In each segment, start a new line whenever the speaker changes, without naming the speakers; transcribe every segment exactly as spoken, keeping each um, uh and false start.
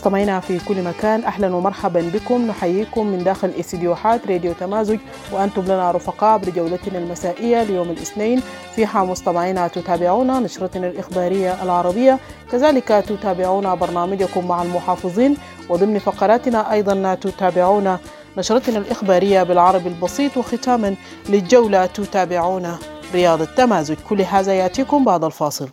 مستمعينا في كل مكان، أهلا ومرحبا بكم. نحييكم من داخل استديوهات راديو تمازج، وأنتم لنا رفقاء بجولتنا المسائية ليوم الاثنين. فيها مستمعينا تتابعون نشرتنا الإخبارية العربية، كذلك تتابعون برنامجكم مع المحافظين، وضمن فقراتنا أيضا تتابعون نشرتنا الإخبارية بالعربي البسيط، وختاما للجولة تتابعون رياض التمازج. كل هذا يأتيكم بعد الفاصل.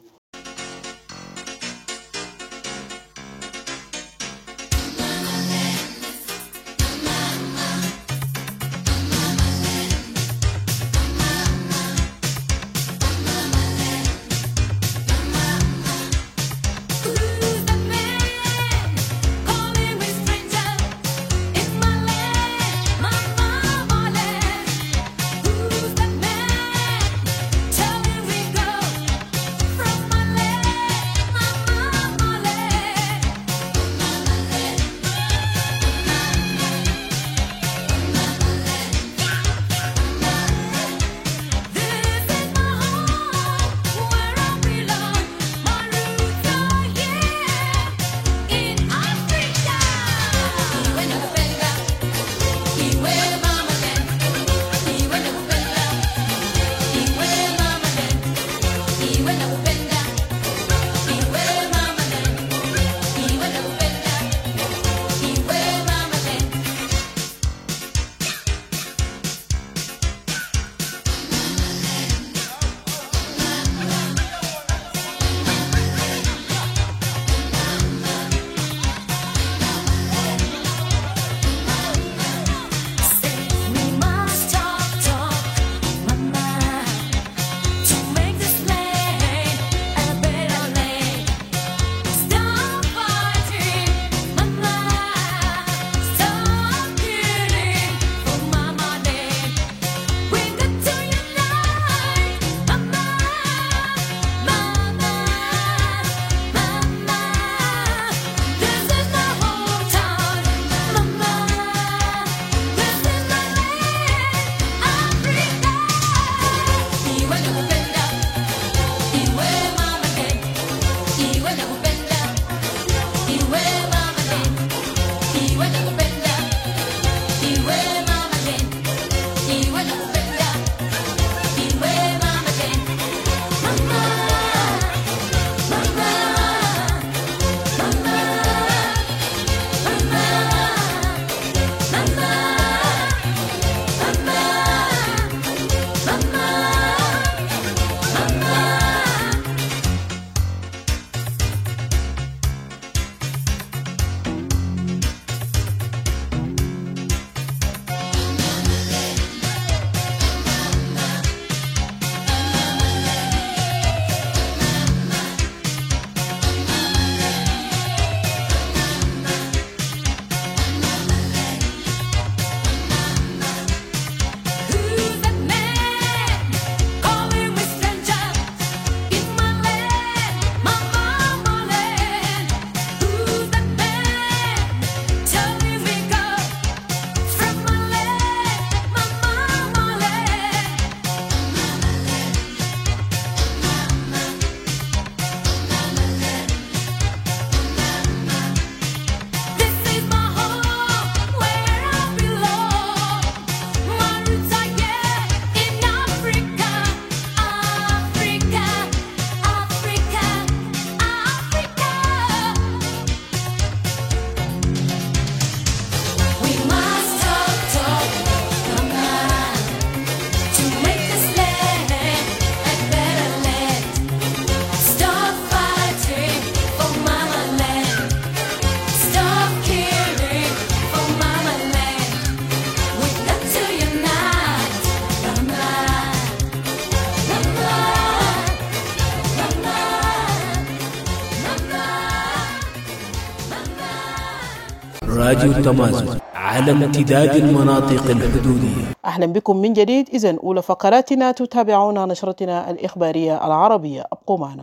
راديو تمازج على امتداد المناطق الحدودية.
أهلا بكم من جديد. إذن أولى فقراتنا تتابعون نشرتنا الإخبارية العربية، أبقوا معنا.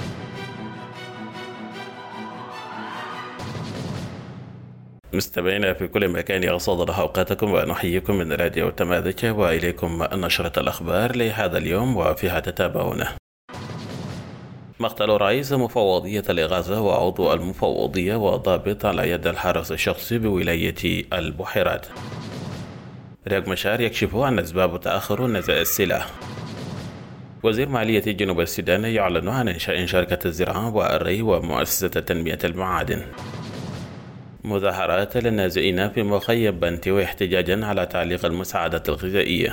مستمعينا في كل مكان، يغصد الله أوقاتكم ونحييكم من راديو تمازج، وإليكم نشرة الأخبار لهذا اليوم وفيها تتابعونه. مقتل رئيس مفوضية الإغاثة وعضو المفوضية وضابط على يد الحرس الشخصي بولاية البحيرات. رياض مشار يكشف عن أسباب تأخر نزع السلاح. وزير مالية جنوب السودان يعلن عن إنشاء شركة الزراعة والري ومؤسسة تنمية المعادن. مظاهرات للنازئين في مخيم بنتي احتجاجا على تعليق المساعدات الغذائية.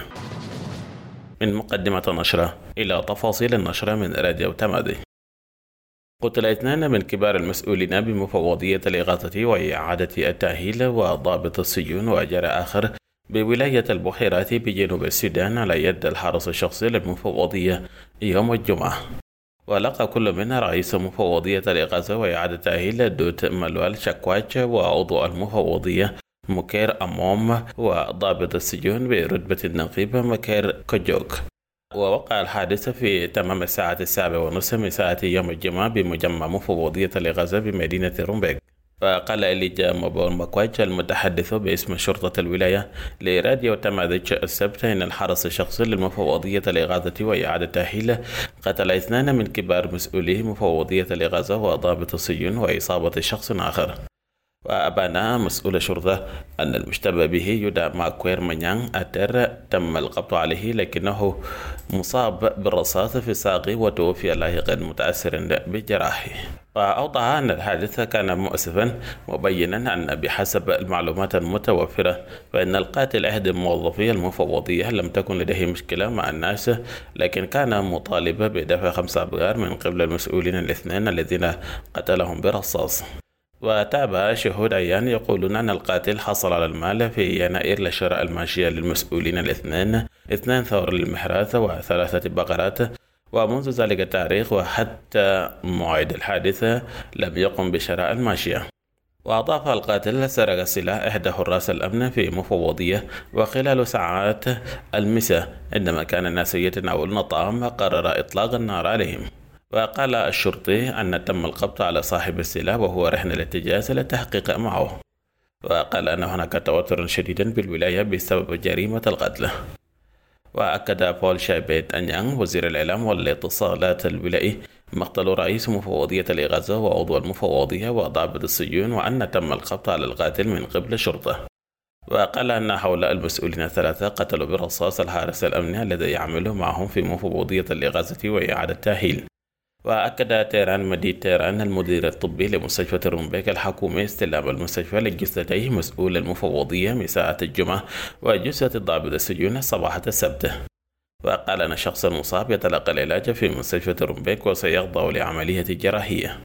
من مقدمة النشرة إلى تفاصيل النشرة من راديو تمازج. قتل اثنان من كبار المسؤولين بمفوضية الإغاثة وإعادة التأهيل وضابط السجون، وجرى آخر بولاية البحيرات بجنوب السودان على يد الحرس الشخصي للمفوضية يوم الجمعة. ولقى كل من رئيس مفوضية الإغاثة وإعادة التأهيل دوت ملوال شكواتش وعضو المفوضية مكير أموم وضابط السجون برتبة النقيب مكير كوجوك. ووقع الحادث في تمام الساعة السابعة ونصف مساء يوم الجمعة بمجمع مفوضية الإغاثة بمدينة رومبيك. وقال إليجا مبون مكواج المتحدث باسم شرطة الولاية لراديو تمازج السبت إن الحرس الشخصي للمفوضية الإغاثة وإعادة التأهيل قتل اثنان من كبار مسؤولي مفوضية الإغاثة وضابط السجون وإصابة شخص آخر. وأبان مسؤول الشرطة أن المشتبه به يدعى ماكوير منيان أتر تم القبض عليه لكنه مصاب بالرصاص في ساقه وتوفي لاحقا متأثرا بجراحه. وأوضح أن الحادث كان مؤسفا، مبينا أن بحسب المعلومات المتوفرة فإن القاتل أحد موظفي المفوضية لم تكن لديه مشكلة مع الناس، لكن كان مطالبا بدفع خمسة أبغار من قبل المسؤولين الاثنين الذين قتلهم برصاص. وتابع شهود عيان يقولون أن القاتل حصل على المال في يناير لشراء الماشية للمسؤولين الاثنين، اثنان ثور للمحراث وثلاثة بقرات، ومنذ ذلك التاريخ وحتى موعد الحادثة لم يقم بشراء الماشية. وأضاف القاتل سرق سلاح إحدى حراس الأمن في مفوضية وخلال ساعات المساء عندما كان الناس يتناولون الطعام قرر إطلاق النار عليهم. وقال الشرطي أن تم القبض على صاحب السلاح وهو رهن الاتجاز للتحقيق معه. وقال أن هناك توتر شديد بالولاية بسبب جريمة القتل. وأكد بول شايبيت أنيان وزير الإعلام والاتصالات الولائي مقتل رئيس مفوضية الإغاثة وعضو المفوضية وضابط السجون، وأن تم القبض على القاتل من قبل الشرطة. وقال أن هؤلاء المسؤولين الثلاثة قتلوا برصاص الحارس الأمني الذي يعمل معهم في مفوضية الإغاثة وإعادة التأهيل. وأكد تيران مديد تيران المدير الطبي لمستشفى رومبيك الحكومي استلام المستشفى لجثتي مسؤول المفوضية مساء الجمعة وجثة ضابط السجون صباح السبت. وقال أن الشخص المصاب يتلقى العلاج في مستشفى رومبيك وسيخضع لعملية جراحية.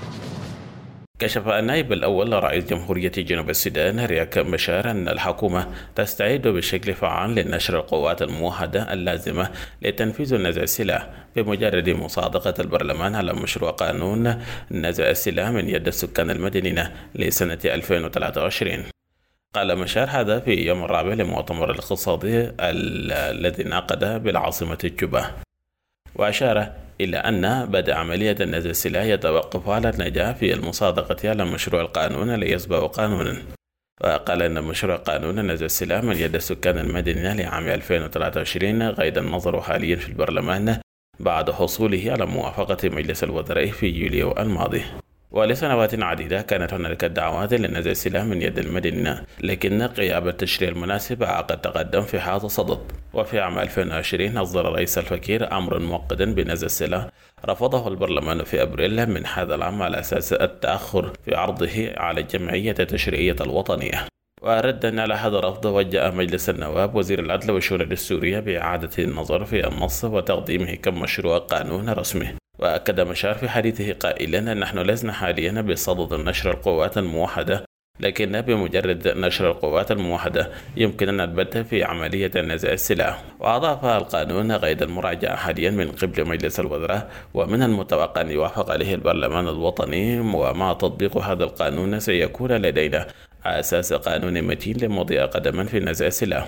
كشف النائب الأول لرئيس جمهورية جنوب السودان رياض مشار أن الحكومة تستعد بشكل فعال لنشر القوات الموحدة اللازمة لتنفيذ نزع السلاح بمجرد مصادقة البرلمان على مشروع قانون نزع السلاح من يد السكان المدنيين لسنة ألفين وثلاثة وعشرين. قال مشار هذا في يوم الرابع لمؤتمر الاقتصادي الذي انعقد بالعاصمة جوبا. وأشار إلى أن بدء عملية نزع السلاح يتوقف على النجاح في المصادقة على مشروع القانون ليسبق قانونا. وقال أن مشروع قانون نزع السلاح من يد السكان المدنيين لعام ألفين وثلاثة وعشرين غير النظر حاليا في البرلمان بعد حصوله على موافقة مجلس الوزراء في يوليو الماضي. ولسنوات عديدة كانت هناك دعوات لنزع السلاح من يد المدنيين، لكن غياب التشريع المناسب عقد تقدم في هذا الصدد. وفي عام ألفين وعشرين أصدر الرئيس الفكير أمرا مؤقتا بنزع السلاح رفضه البرلمان في أبريل من هذا العام على أساس التأخر في عرضه على الجمعية التشريعية الوطنية. وردا على هذا الرفض وجه مجلس النواب وزير العدل والشؤون الدستورية بإعادة النظر في النص وتقديمه كمشروع قانون رسمي. وأكد مشار في حديثه قائلا أن نحن لسنا حاليا بصدد نشر القوات الموحدة، لكن بمجرد نشر القوات الموحدة يمكننا البدء في عملية نزع السلاح. وأضاف القانون قيد المراجعة حاليا من قبل مجلس الوزراء، ومن المتوقع أن يوافق عليه البرلمان الوطني، ومع تطبيق هذا القانون سيكون لدينا أساس قانوني متين لمضي قدما في نزع السلاح.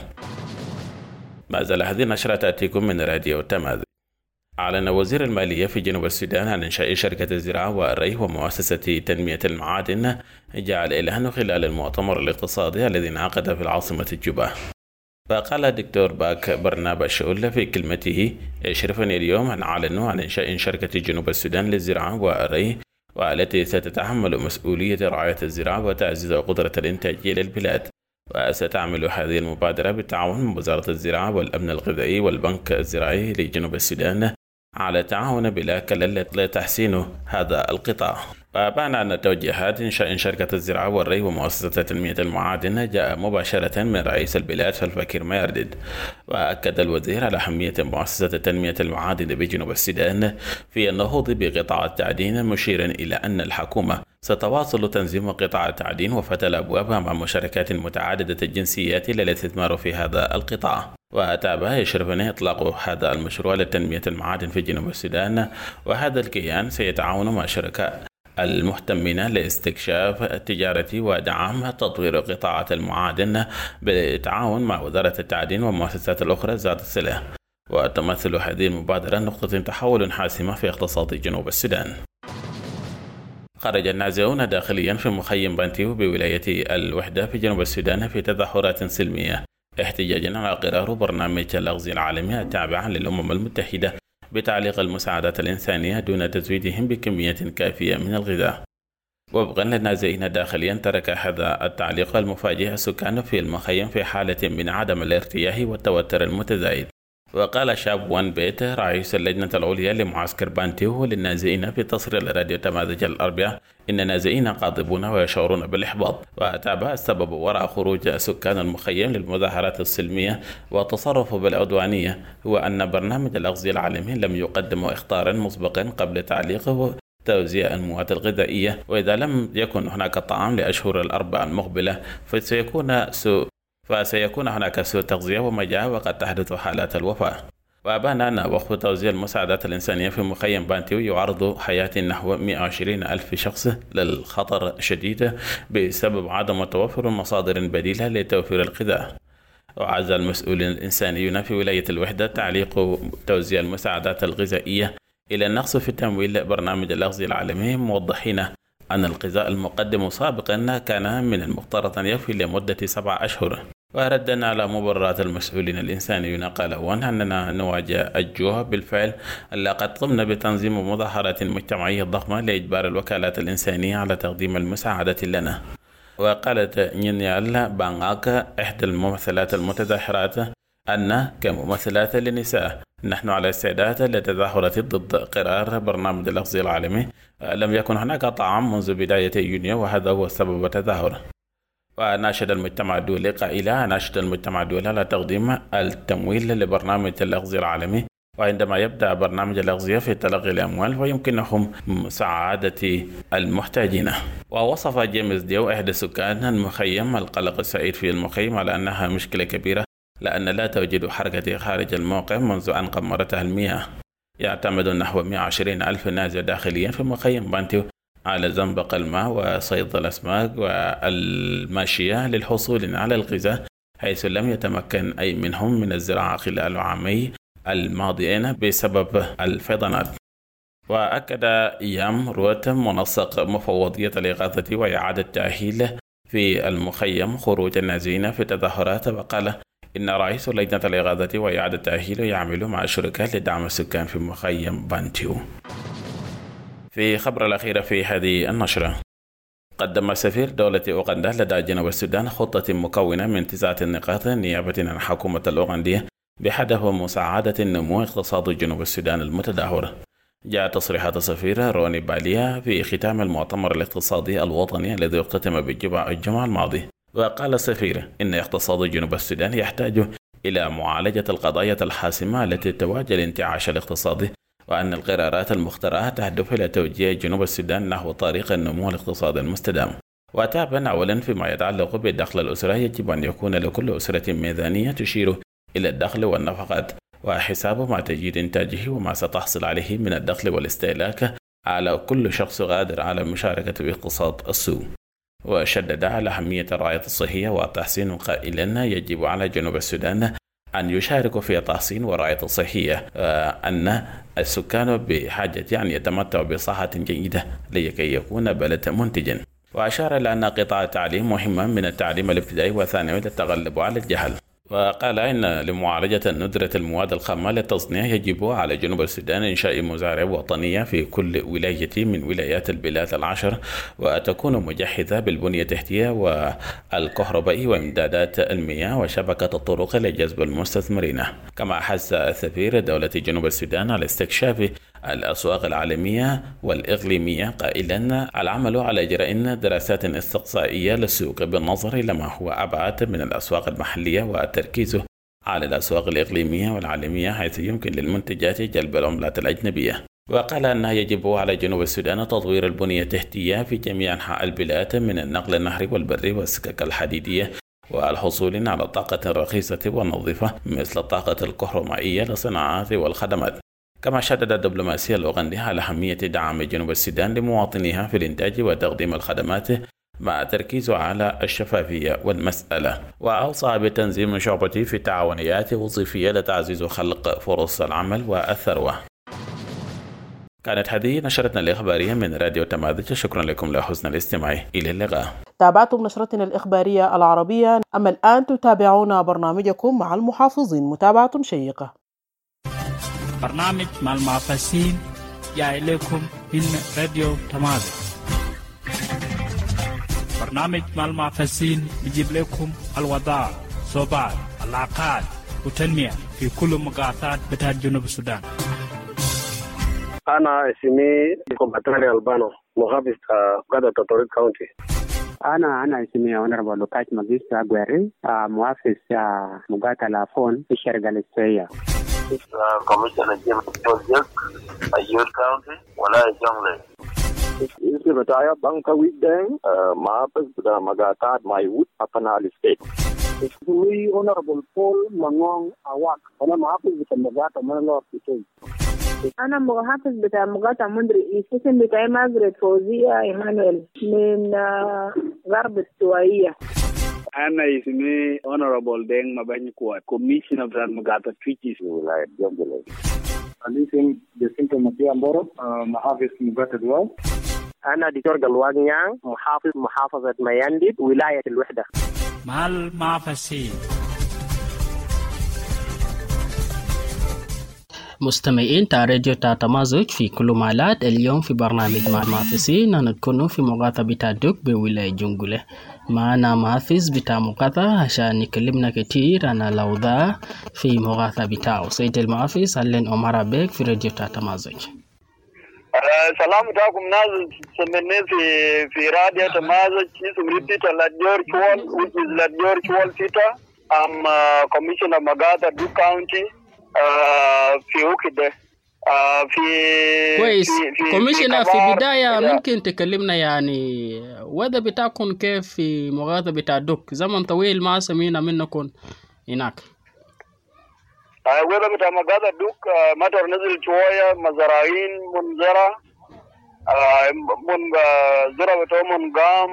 ما زال هذه النشرة تأتيكم من راديو تمازج. أعلن وزير المالية في جنوب السودان عن إنشاء شركة الزراعة والري ومؤسسة تنمية المعادن، جاء الإعلان خلال المؤتمر الاقتصادي الذي انعقد في العاصمة جوبا. فقال الدكتور باك برنابا شؤل في كلمته: يشرفني اليوم أن أعلن عن إنشاء شركة جنوب السودان للزراعة والري، والتي ستتحمل مسؤولية رعاية الزراعة وتعزيز قدرة الإنتاجية للبلاد. وستعمل هذه المبادرة بالتعاون من وزارة الزراعة والأمن الغذائي والبنك الزراعي لجنوب السودان على تعاون بلا كلل لتحسين هذا القطاع. وبعد أن توجيهات إنشاء شركة الزراعة والري ومؤسسة تنمية المعادن جاء مباشرة من رئيس البلاد سلفاكير مايرديد. وأكد الوزير على أهمية مؤسسة تنمية المعادن بجنوب السودان في النهوض بقطاع التعدين، مشيرا إلى أن الحكومة ستواصل تنظيم قطاع التعدين وفتح الأبواب مع مشاركات متعددة الجنسيات للاستثمار في هذا القطاع. وتابع يشرفني إطلاق هذا المشروع لتنمية المعادن في جنوب السودان، وهذا الكيان سيتعاون مع شركاء المهتمين لاستكشاف التجارة ودعم تطوير قطاعات المعادن بالتعاون مع وزارة التعدين والمؤسسات الأخرى ذات الصلة. وتمثل هذه المبادرة نقطة تحول حاسمة في اقتصاد جنوب السودان. خرج النازحون داخليا في مخيم بانتيو بولاية الوحدة في جنوب السودان في تظاهرات سلمية احتجاجا على قرار برنامج الأغذية العالمي التابع للأمم المتحدة بتعليق المساعدات الإنسانية دون تزويدهم بكمية كافية من الغذاء. وفقا للنازحين داخليا، ترك هذا التعليق المفاجئ السكان في المخيم في حالة من عدم الارتياح والتوتر المتزايد. وقال شاب وان بيت رئيس اللجنة العليا لمعسكر بانتيو للنازحين في تصريح لراديو تمازج الأربعاء إن النازحين غاضبون ويشعرون بالإحباط. وتابع السبب وراء خروج سكان المخيم للمظاهرات السلمية والتصرف بالعدوانية هو أن برنامج الأغذية العالمي لم يقدم إخطارا مسبقا قبل تعليق توزيع المواد الغذائية، وإذا لم يكن هناك طعام لأشهر الأربع المقبلة فسيكون سوء فسيكون هناك سوء تغذية ومجاعة وقد تحدث حالات الوفاة. وأبان أن وقف توزيع المساعدات الإنسانية في مخيم بانتيو يعرض حياة نحو مئة وعشرين ألف شخص للخطر الشديد بسبب عدم توفر مصادر بديلة لتوفير الغذاء. وعزى المسؤولين الإنسانيون في ولاية الوحدة تعليق توزيع المساعدات الغذائية إلى النقص في تمويل برنامج الأغذية العالمي، موضحين أن الغذاء المقدم سابقا كان من المفترض أن يكفي لمدة سبعة أشهر. وردنا على مبررات المسؤولين الإنسانيين قالوا أننا نواجه الجوع بالفعل، لقد قمنا بتنظيم مظاهرات مجتمعية ضخمة لإجبار الوكالات الإنسانية على تقديم المساعدة لنا. وقالت نينيال بانغاك إحدى الممثلات المتظاهرات أن كممثلات للنساء نحن على استعداد للتظاهرات ضد قرار برنامج الأغذية العالمي. لم يكن هناك طعام منذ بداية يونيو وهذا هو سبب التظاهر. وناشد المجتمع الدولي قائلا ناشد المجتمع الدولي على تقديم التمويل لبرنامج الأغذية العالمي، وعندما يبدأ برنامج الأغذية في تلقي الأموال ويمكنهم مساعدة المحتاجين. ووصف جيمس ديو إحدى سكان المخيم القلق السائد في المخيم على أنها مشكلة كبيرة لأن لا توجد حركة خارج الموقع منذ أن قمرتها المياه. يعتمد نحو مئة وعشرين ألف نازح داخليا في مخيم بانتيو على زنبق الماء وصيد الأسماك والماشية للحصول على الغذاء، حيث لم يتمكن أي منهم من الزراعة خلال العامين الماضيين بسبب الفيضانات. وأكد إيام روت منسق مفوضية الإغاثة وإعادة التأهيل في المخيم خروج النازحين في التظاهرات، وقال إن رئيس لجنة الإغاثة وإعادة التأهيل يعمل مع الشركات لدعم السكان في مخيم بانتيو. في خبر الأخير في هذه النشرة، قدم سفير دولة أوغندا لدى جنوب السودان خطة مكونة من تسعة نقاط نيابة عن الحكومة الأوغندية بهدف مساعدة النمو اقتصاد جنوب السودان المتدهور. جاء تصريحات السفير روني باليا في ختام المؤتمر الاقتصادي الوطني الذي اختتم بالجمعة الماضي. وقال السفير إن اقتصاد جنوب السودان يحتاج إلى معالجة القضايا الحاسمة التي تواجه الانتعاش الاقتصادي، وأن القرارات المخترعة تهدف إلى توجيه جنوب السودان نحو طريق النمو الاقتصادي المستدام. وتابع أولا فيما يتعلق بالدخل الأسري، يجب أن يكون لكل أسرة ميزانية تشير إلى الدخل والنفقات وحساب ما تجد إنتاجه وما ستحصل عليه من الدخل والاستهلاك على كل شخص قادر على المشاركة في اقتصاد السوق. وشدد على أهمية الرعاية الصحية والتحسين قائلا يجب على جنوب السودان أن يشاركوا في التحسين والرعاية الصحية، أن السكان بحاجة أن يتمتعوا بصحة جيدة لكي يكون بلد منتجا. وأشار إلى أن قطاع التعليم مهما من التعليم الابتدائي والثانوي للتغلب على الجهل. وقال إن لمعالجة ندرة المواد الخام للتصنيع يجب على جنوب السودان إنشاء مزارع وطنية في كل ولاية من ولايات البلاد العشر، وتكون مجهزة بالبنية التحتية والكهربائي وإمدادات المياه وشبكة الطرق لجذب المستثمرين. كما حث سفير دولة جنوب السودان على استكشاف الأسواق العالمية والإقليمية قائلا العمل على إجراء دراسات استقصائية للسوق بالنظر إلى ما هو أبعد من الأسواق المحلية والتركيز على الأسواق الإقليمية والعالمية حيث يمكن للمنتجات جلب العملات الأجنبية. وقال أنها يجب على جنوب السودان تطوير البنية التحتية في جميع أنحاء البلاد من النقل النهري والبري والسكك الحديدية والحصول على طاقة رخيصة ونظيفة مثل الطاقة الكهرومائية للصناعات والخدمات. كما شدد الدبلوماسية الأوغندية على أهمية دعم جنوب السودان لمواطنيها في الإنتاج وتقديم الخدمات مع تركيزه على الشفافية والمسألة. وأوصى بتنظيم شعبة في تعاونيات وظيفية لتعزيز خلق فرص العمل والثروة. كانت هذه نشرتنا الإخبارية من راديو تمازج. شكرا لكم لحسن الاستماع. إلى اللقاء.
تابعتم نشرتنا الإخبارية العربية. أما الآن تتابعون برنامجكم مع المحافظين. متابعة شيقة.
برنامج مع المحافظين جاء إليكم من راديو تمازج. برنامج مع المحافظين يجيب لكم الوضع صوبات العقاد وتنمية في كل مقاطعات بتاع جنوب السودان.
أنا اسمي كومباتري البانو محافظ قادة تطوري كاونتي.
أنا أنا اسمي أونربل لوكاش ماجيستا غويري محافظ مقاطعة لافون في الشرق الإسرائيلي.
كوميشنر جيم بروجكت أيور كاونتي ولا جونغلي.
Isi betaya bangka wideng mahafaz pada magatat Maiwut Apana State. Isi Honorable Paul Mangong Awak. Ana mahafaz pada magata Manalor itu.
أنا محافظ بتاع مقاطعة مندري الاسم بتاعي ماجريت فوزية إيمانويل من غرب السوائية.
أنا اسمي Honorable Deng Mabany Kuat, Commissioner بتاع مقاطعة تويتشيس ولاية جنوب.
أنا اسمي جسنتو مكي أمبورو محافظ مقاطعة دواو.
أنا دكتور قلوان نيان محافظ محافظة ميانديد ولاية الوحدة.
مع المحافظين.
مستمعين تاع راديو تاع تمازج في كل مالات. اليوم في برنامج مع المحافظين نكون في مقاطعة بتاع دوك بولاية جنجولة. معنا محافظ بتاع مقاطعة عشان نكلمنا كتير عن الأوضاع في مقاطعة بتاعه. سيد المحافظ أهلا عمر بيك في راديو تاع تمازج.
السلام عليكم ناس سمعني في في راديو تمازج اسمي بيتر لاديور شوال which is لاديور شوال بيتر. I'm uh, commissioner مقاطعة دوك كاونتي في وكده في
كويس. كوميشنر في, في بداية ممكن تكلمنا يعني وضع بتاعكم كيف في مغاثة بتاع دوك؟ زمن طويل ما سمينا منكم هناك.
وضع بتاع مغاثة دوك مطر نزل شوية مزرعين منزرع من زرع بتاع من قام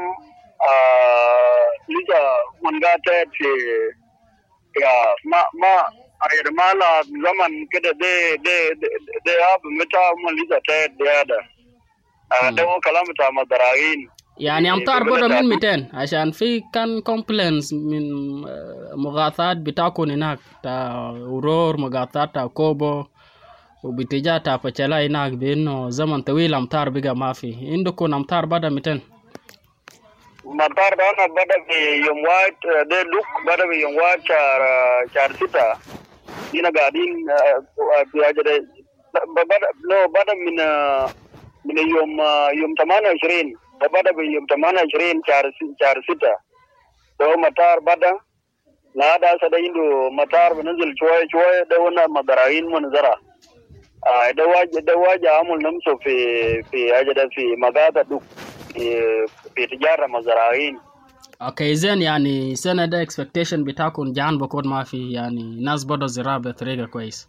لسه من قاتل في يا ما ما أير مالا زمن كده ده ده ده أب متى من لسه تاد ده هذا ده هو كلام بتاع مزرعين
يعني أمطار برا من مئتين عشان في كان كومبلينز من مغاثات بتاعكم هناك تا أورور مغاثات تا كوبو وبتجا تا بتشلا هناك بينه زمن طويل أمطار بقى ما في. عندكم أمطار بدأ مئتين؟
مطار ده أنا بدأ في يوم واحد ده لوك بدأ في يوم واحد شهر شهر ستة. هنا قاعدين في أجل بدأ لو بدأ من من يوم يوم ثمانية وعشرين بدأ بيوم ثمانية وعشرين شهر شهر ستة. ده مطار بدأ لا ده سده عنده مطار بنزل شوية شوية ده ونا مزرعين منزرع. ده واجه ده واجه عمل نمسو في في أجل في مقاطع دوك في في تجارة مزرعين.
اوكي زين يعني سنة ده expectation بتاعكم جان بكون ما في يعني ناس بدأ زراعة بطريقة كويس.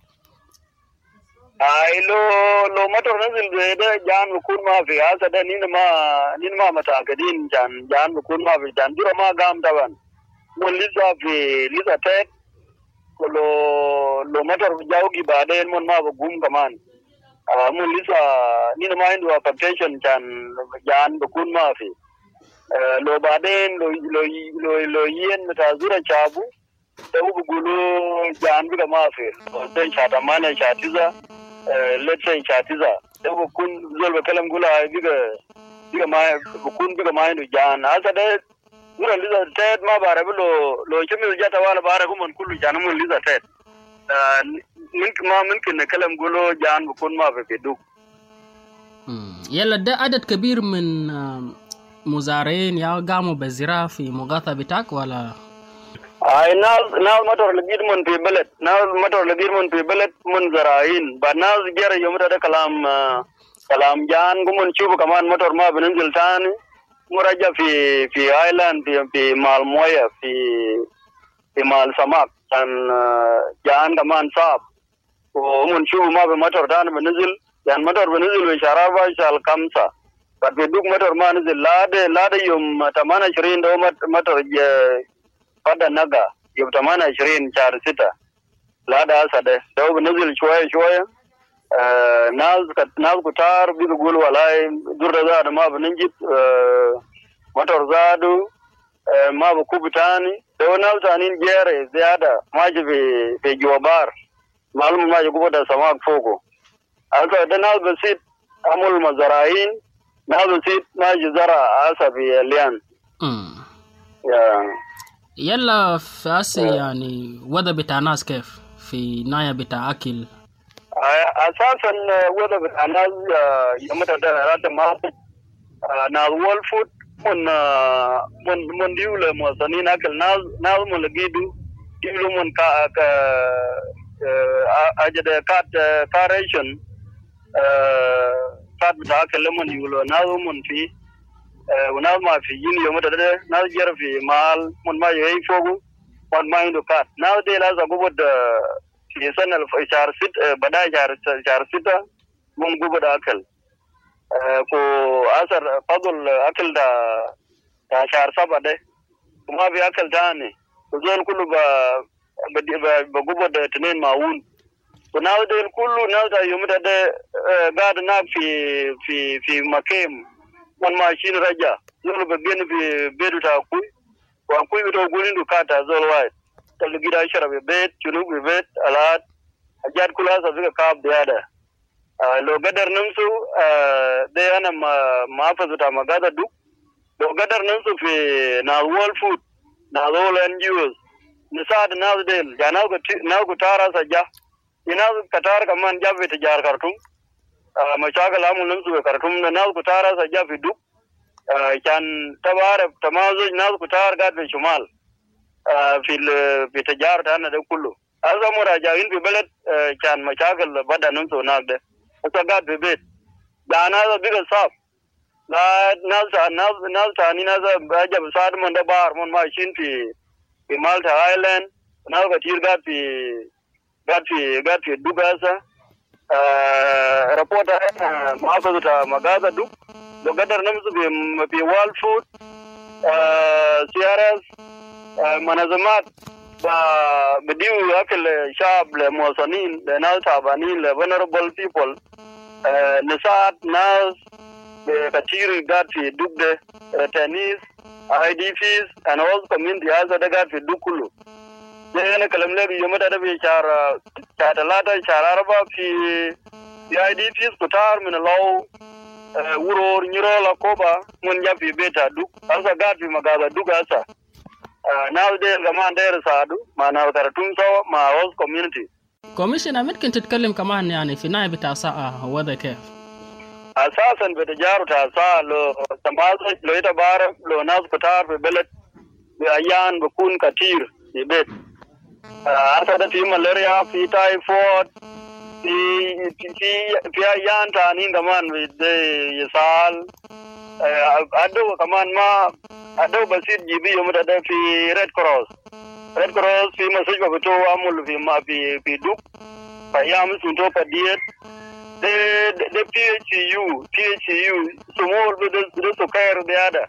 اي لو لو مطر نزل ده جان بكون ما في هذا ده نين ما نين ما متأكدين جان جان بكون ما في جان ديرو ما قام طبعا من لسه في لسه تاد لو لو مطر جاوكي بعدين من ما بقوم كمان من لسه نين ما عنده expectation جان جان بكون ما في. لو بعدين لو لو لو لو ين متازورة شابو da ubu gulu jan biga mafi sai chata mana chatiza let's say chatiza da ubu kun zolba kalam gula biga biga ma kun biga ma inu jan asa da gura liza ted ma bara lo lo chimi jata wala bara gumun kullu jan mun liza ted min ma min kin kalam gulo jan kun ma fi duk
يلا ده عدد كبير من مزارعين يا قاموا بالزراعة في مقاطعة بتاعك ولا؟
أي ناس ناس مطر لقيت من في بلد ناس مطر لقيت من في بلد من زراعين بناس جرى يوم ده كلام كلام جان قمن شوف كمان مطر ما بننزل تاني مرجع في في آيلاند في في مال موية في في مال سماك كان جان كمان صعب ومن شوف ما بمطر تاني بننزل يعني مطر بننزل بشرابة شال خمسة بعد دوك مطر ما نزل لا ده لا ده يوم ثمانية وعشرين ده مطر pada naga yau tamana ishirini shahar sita lada asade da bnazil shويه شويه naz naz kutar bi gulu walai durda za ma bnjit motor zadu ma bu kubtani da wannan tanin gere ziyada maji be be jobar malum ma yugo da sama fogo aka da naz basit amul mazarain naz basit maji zara asabi lian
ya يلا فاسي يعني وضع بتاع ناس كيف في نايا بتاع أكل
أساسا وضع بتاع ناس يمتى دارات ما ناس والفود من من من ديوله موصنين أكل ناس ناس من لقيدو ديوله من كا كا أجد كات كاريشن كات بتاع أكل من ديوله ناس من فيه وناس ما في يني يوم تدري ناس جرى في مال من ما يهي فوقه من ما عنده كات ناس دي لازم قبض في سنة الشهر ست بدأ شهر شهر ستة من قبض أكل كو أثر فضل أكل دا دا شهر سبعة ده وما في أكل تاني وزول كله ب بدي بقبض اثنين معون وناس دي كله ناس يوم تدري قاعد ناك في في في مكان man machine raja zolo be gen be bedu ta kuy wa kuy be to gunin du kata zolo wai tal gida shara be bet chunu be bet alat ajad kula sa zuka kab diada lo gadar namsu de ana ma fazu ta magada du lo gadar namsu fi na world food na zolo N G Os nisad na del jana go na go tara sa ja ina katar kaman jabe ta jar kartum مشاكل عمل نفسه كرتم الناس كتار سجى في دوك كان تبارك تمازج ناس كتار قاعد في الشمال في في تجارة أنا ده كله هذا مراجعين في بلد كان مشاكل بدأ نفسه هناك ده هسه قاعد في بيت ده هذا بيجي صعب لا ناس ناس ناس ثاني ناس بيجي بساعد من ده بار من ماشين في في مالتا آيلاند ناس كتير قاعد في قاعد في قاعد في دوك هسه رابورت معافظة مغازة دوك لو قدر نمزو في وال فود سي ار اس منظمات بديو أكل شعب لمواطنين لناس تعبانين لفنربل بيبول نساعد ناس كثير قاعد في دوك ده تنيس اي دي فيز and also community هذا ده قاعد في دوك كله أنا كلام لك يوم ده في شهر شهر ثلاثة شهر أربعة في في اي دي فيز كتار من اللو ورور نيرو لا كوبا من جاب في بيتا دوك هذا قاعد في مغازة دوك هذا ناس ده كمان ده رسادو ما ناس كرتون سوا ما هوس كوميونتي
كوميشن ممكن تتكلم كمان يعني في نائب بتاع ساعة وضع كيف
أساسا بتجارة ساعة لو تمازج لو يتبارك لو ناس كتار في بلد بأيان بكون كتير في بيت أرسل في ملاريا في تايفود في في في أيان تانين كمان بدي يسال أدو كمان ما أدو بسيط جيبي يوم ده في ريد كروس ريد كروس في مسجد بتو أمول في ما في في دوك فيام سنتو بديت the the P H U P H U small with the sukar the other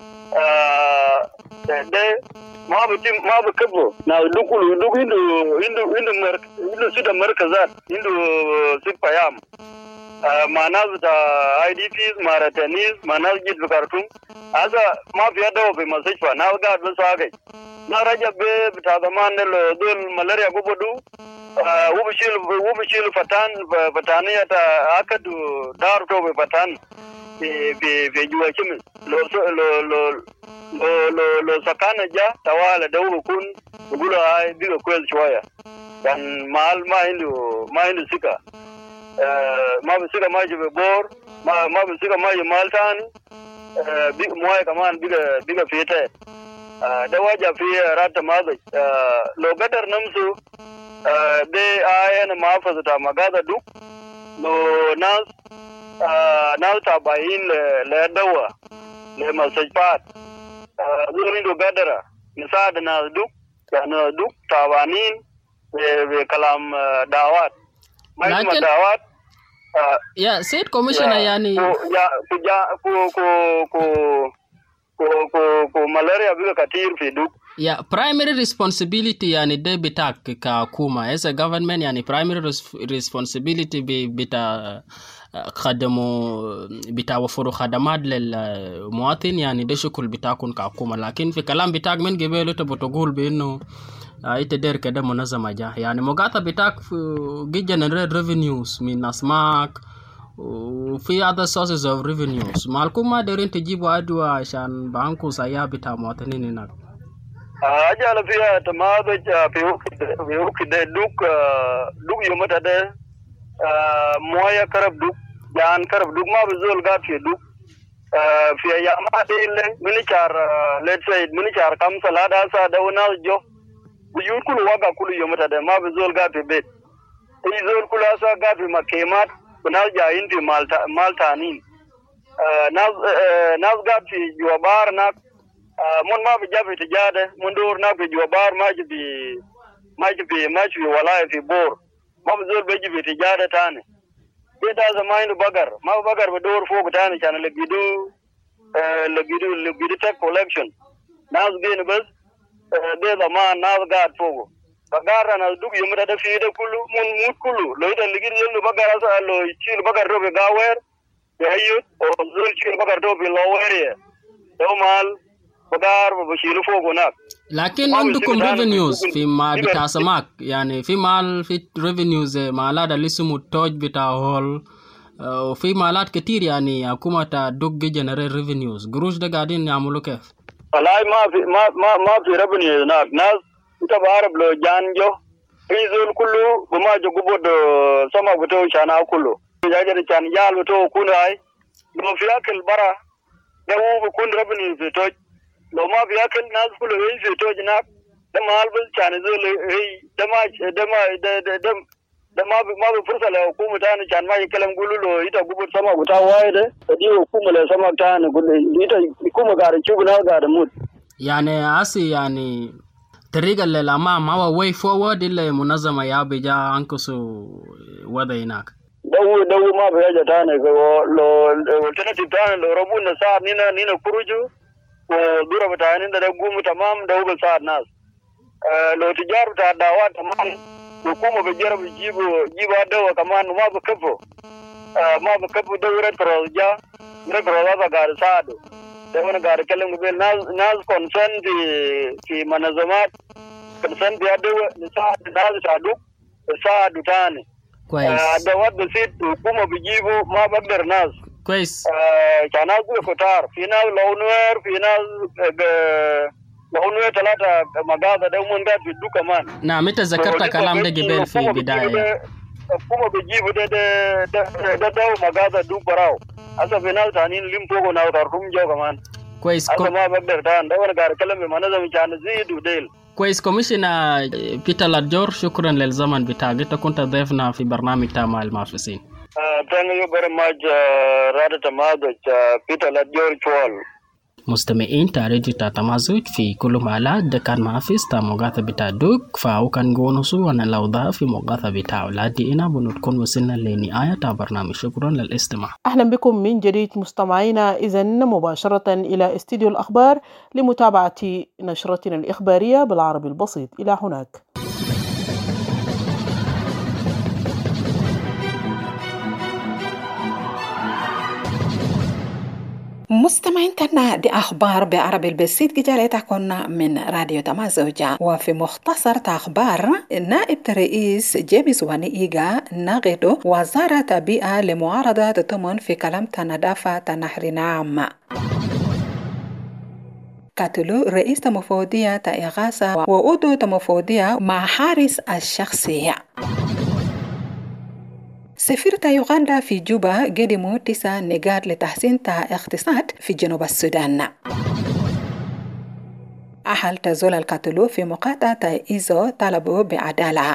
uh the ma bu tim ma bu kabo na dukulu duk indu indu indu mer indu sida markazat indu sipayam manaz da I D Ps maratanis manaz gid kartum asa ma biya da bi masajfa na ga da sagai na raja be bita zaman lo dul malaria go bodu wubishil wubishil fatan fataniya ta akadu dar to be fatan be be juwa kimi lo lo lo lo lo sakana ja tawala da hukun gulo ay biga kwel chwaya dan mal ma hindu ma hindu sika ma bi sika ma jibe bor ma ma bi sika ma maltan big moy kaman biga biga fete da waja fi rata maza lo gadar namsu de ayan mafaza ta magada duk lo nas nas ta bayin le dawa le masajpat zurin do gadara misada na duk na duk tawanin be kalam dawat mai ma dawat
ya said commissioner yani
ya kuja ku ku ku ko ko ko malaria biga katir fi duk
ya primary responsibility yani de bitak ka kuma as a government yani primary res responsibility be bita khadamu bita wafuru khadamat lil muwatin yani de shukul bitakun ka kuma lakin fi kalam bitak men gebelo to botogul be no ite der kada munazama ja yani mogata bitak generate revenues min asmak في other sources of revenues malkuma derin tijibu adwa عشان بانكو سايا بتاع مواطنين هناك
اجل فيها تماضي في في وقت دوك دوك يوم تده مويه كرب دوك جان كرب دوك ما بزول قاعد في دوك في ايام هذه من شهر let's say من شهر كم سلاده سا دونا جو بيقول كل واقع كل يوم تده ما بزول قاعد في بيت يزول كل اسا قاعد في مكيمات kunal jayin fi malta maltanin nas nas gab fi juwabar nak mon ma bi jabe tijade mon dor nak fi juwabar ma bi ma bi ma bi wala fi bor ma zol be jibe tijade tane ida zamainu bagar ma bagar be dor fogo tane kana le gidu le gidu le gidu tech collection nas gen bas de zaman nas gad fogo bagara na dug yumda da fi da kullu mun mut kullu lo ida ligir yelu bagara sa lo chil bagar do be gawer yayu o zul chil bagar do be lower ye do mal bagar bo shilu fogo nak
lakin عندكم revenues في ما بتاع سماك يعني في مال في revenues مالات لسمو توج بتاع هول وفي مالات كتير يعني حكومة دوج generate revenues قروش ده قاعدين يعملوا كيف
والله ما في ما ما ما في revenues هناك ناس tabarab lo janjo rizul kullu buma jogu bod sama goto chana kullu jaje chan yal to kunai lo fiakil bara da wu kun rabni to lo ma fiakil nas kullu wi to jina da mal bil chan zul hey da ma da ma da da da ma ma fursa la hukumu ta ni chan ma kalam gulu lo ita gubut sama gota waye da di hukumu la sama ta ni gulu ita hukumu gar chubna gar mut
yani asi yani طريقة للأمام هو way forward اللي منظمة يا بيجا أنكسو وضع هناك
دو دو ما بيجا تاني لو تنتي تاني لو ربونا صار نينا نينا كروجو ودورة بتاعنا ده قوم تمام ده بصار ناس لو تجار بتاع دعوات تمام حكومة بيجرب يجيبوا يجيبوا دوا كمان ما بكفوا ما بكفوا دورة كروجا دورة كروجا قاعد ساعدو Dewan gar kelam bil nas nas concern di di manazamat concern dia ada nisah nas sadu sadu tani
كويس
ada wad sit hukuma bijibu ma bagdar nas
كويس
kana ku kotar final lawnwer final lawnwer talata magaza da mun da bi duka man
نعم انت ذكرت كلام ده قبل في بداية
hukuma bijibu da da da da magaza duk barau asa final tanin limpogo na tarkum jo kaman
كويس
asa ma bagdar tan da wani gar kalam manazam chan zidu del
كويس كوميشنر بيتر لادجور شكرا للزمن بتاعك انت كنت ضيفنا في برنامج تاع المعفسين
thank you very much رادة تمازج بيتر لادجور شوال
مستمعين تاريخ تتمازج في كل مالات دكان معفس تا مغاثة بتاع دوك فاو كان غونسو وانا لوضع في مغاثة بتاع ولادي انا بنتكون وصلنا لنهاية تا برنامج شكرا للاستماع
أهلا بكم من جديد مستمعينا إذن مباشرة إلى استديو الأخبار لمتابعة نشرتنا الإخبارية بالعربي البسيط. إلى هناك.
مستمعين تنا دي أخبار بعربي البسيط جالتكم من راديو تمازوج. وفي مختصر أخبار نائب الرئيس جيمس واني إيغا ناقد وزارة بيئة لمعارضة تمن في كلام تندافع تنحر نعم. قتلوا رئيس تمفودية تإغاثة وأودو تمفودية مع حارس الشخصي. سفير يوغندا في جوبا قدموا تسع نقاط لتحسين اقتصاد في جنوب السودان. أهل تزول القتل في مقاطعة إيزو طلبوا بعدالة.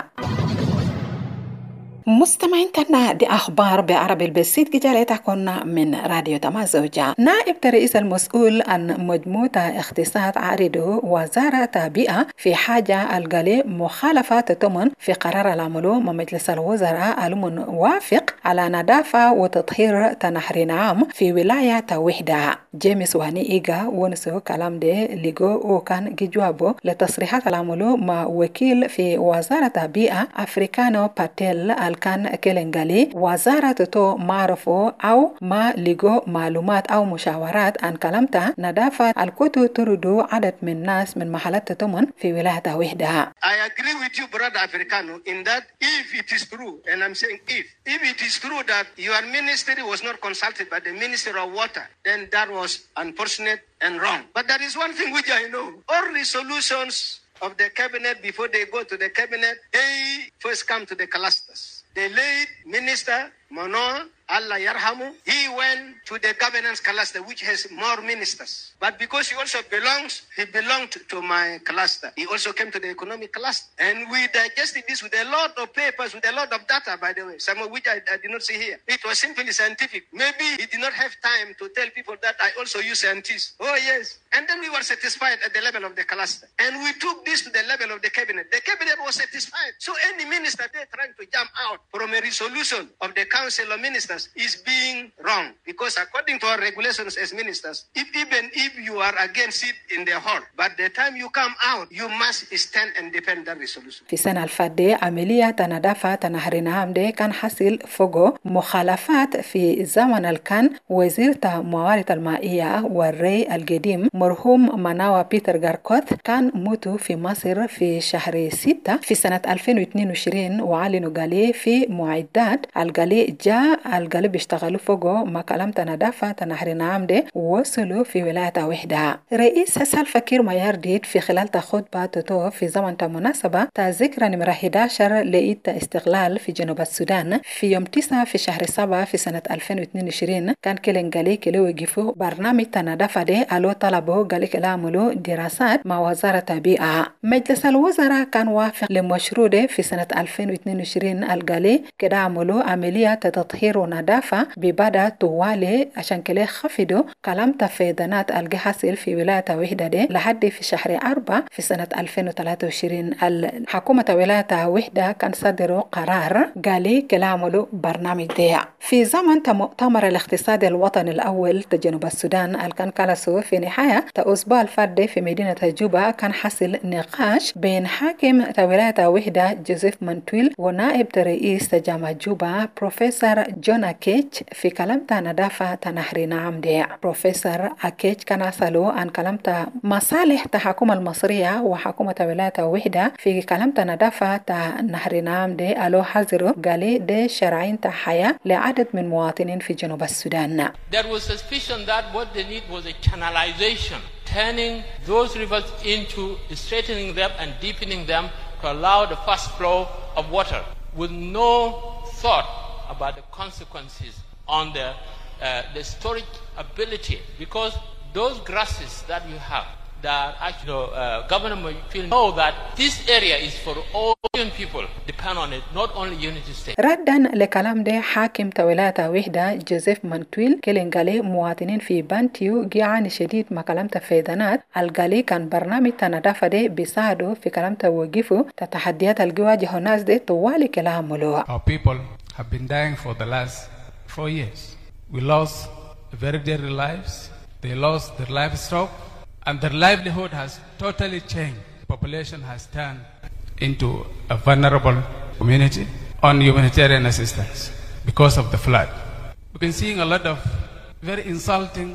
مستمعين تنا دي أخبار بعربي البسيط جالتكم من راديو تمازوج. نائب الرئيس المسؤول عن مجموعة اقتصاد عارض وزارة بيئة في حاجة القلي مخالفة تمن في قرار العملو من مجلس الوزراء الموافق على نظافة وتطهير تنحر عام في ولاية وحدة. جيمس واني إيغا ونسو كلام دي لغو وكان جوابه لتصريحات العملو مع وكيل في وزارة بيئة أفريكانو باتيل كان كيلنغالي وزارة تو معرفو أو ما لغو معلومات أو مشاورات عن كلامتا نظافة الكتو تردو عدد من الناس من محلات تمن في ولاية وحدة.
I agree with you, brother Africano, in that if it is true, and I'm saying if, if it is true that your ministry was not consulted by the Ministry of Water, then that was unfortunate and wrong. But there is one thing which I know. All resolutions of the cabinet, before they go to the cabinet, they first come to the clusters. The late Minister Manoa, Allah Yarhamu, he went to the governance cluster, which has more ministers. But because he also belongs, he belonged to my cluster. He also came to the economic cluster. And we digested this with a lot of papers, with a lot of data, by the way, some of which I, I did not see here. It was simply scientific. Maybe he did not have time to tell people that I also use scientists. Oh, yes. And then we were satisfied at the level of the cluster. And we took this to the level of the cabinet. The cabinet was satisfied. So any minister there trying to jump out from a resolution of the council of ministers is being wrong. Because according to our regulations as ministers, if even if you are against it in the hall, but the time you come out, you must stand and defend that resolution.
في سنة الفادة عملية تنظافة تنهر نعم دي كان حصل فوقه مخالفات في زمن الكان وزير الموارد المائية والري القديم مرحوم مناوى بيتر غاركوث كان موتو في مصر في شهر ستة في سنة ألفين واثنين وعشرين وعلنوا قالي في معدات القالي جاء القالي بيشتغلوا فوقه ما كلام تنظافة تنهر نعم دي وصلوا في ولاية وحدة. رئيس سلفا كير مايارديد في خلال خطبة تتو في زمن مناسبة تذكرى نمرة أحد عشر لإيت استقلال في جنوب السودان في يوم تسعة في شهر سبعة في سنة ألفين واثنين وعشرين كان كيلنغالي كيلو يقفوا برنامج تنظافة دي ألو طلبوا قالي كلاملو دراسات مع وزارة البيئة. مجلس الوزراء كان وافق لمشروع ده في سنة ألفين واثنين وعشرين القالي كده عملوا عملية تطهير ونظافة ببدا طوالي عشان كده خفضوا كلام تفيدانات الجي حاصل في ولاية وحدة دي لحد في شهر أربعة في سنة ألفين وثلاثة وعشرين الحكومة ولاية وحدة كان صدروا قرار قالي كده عملوا برنامج ده في زمن مؤتمر الاقتصاد الوطني الأول تجنوب السودان الكان كالسو في نهاية أسبوع الفرد في مدينة جوبا كان حصل نقاش بين حاكم ولاية وحدة جوزيف مانتويل ونائب رئيس جامعة جوبا بروفيسور جون أكيتش في كلام نظافة تنهر نعم دي. بروفيسور أكيتش كان سألوا عن كلام مصالح الحكومة المصرية وحكومة ولاية وحدة في كلام نظافة تنهر نعم دي ألو حذروا قالي دي شرعين حياة لعدد من مواطنين في جنوب السودان.
There was suspicion that what they need was a channelization, turning those rivers into straightening them and deepening them to allow the fast flow of water with no thought about the consequences on the uh, the storage ability, because those grasses that you have that actually uh, government will know that this area is for all people depend on it, not only Unity State.
ردا لكلام ده حاكم ولاية وحدة جوزيف مانتويل كيلنغالي مواطنين في بانتيو جيعان شديد ما كلام تفيدانات القالي كان برنامج تنظافة ده بيساعدوا في كلام توقفوا تتحديات الجواجه الناس ده طوال كلام ملوه.
Our people have been dying for the last four years. We lost very dear lives. They lost their livestock. And their livelihood has totally changed. Population has turned into a vulnerable community on humanitarian assistance because of the flood. We've been seeing a lot of very insulting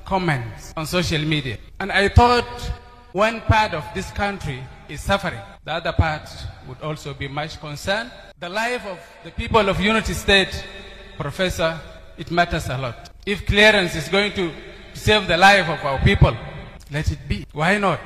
comments on social media. And I thought one part of this country is suffering. The other part would also be much concerned. The life of the people of Unity State, Professor, it matters a lot. If clearance is going to save the life of our people, let it be. Why not?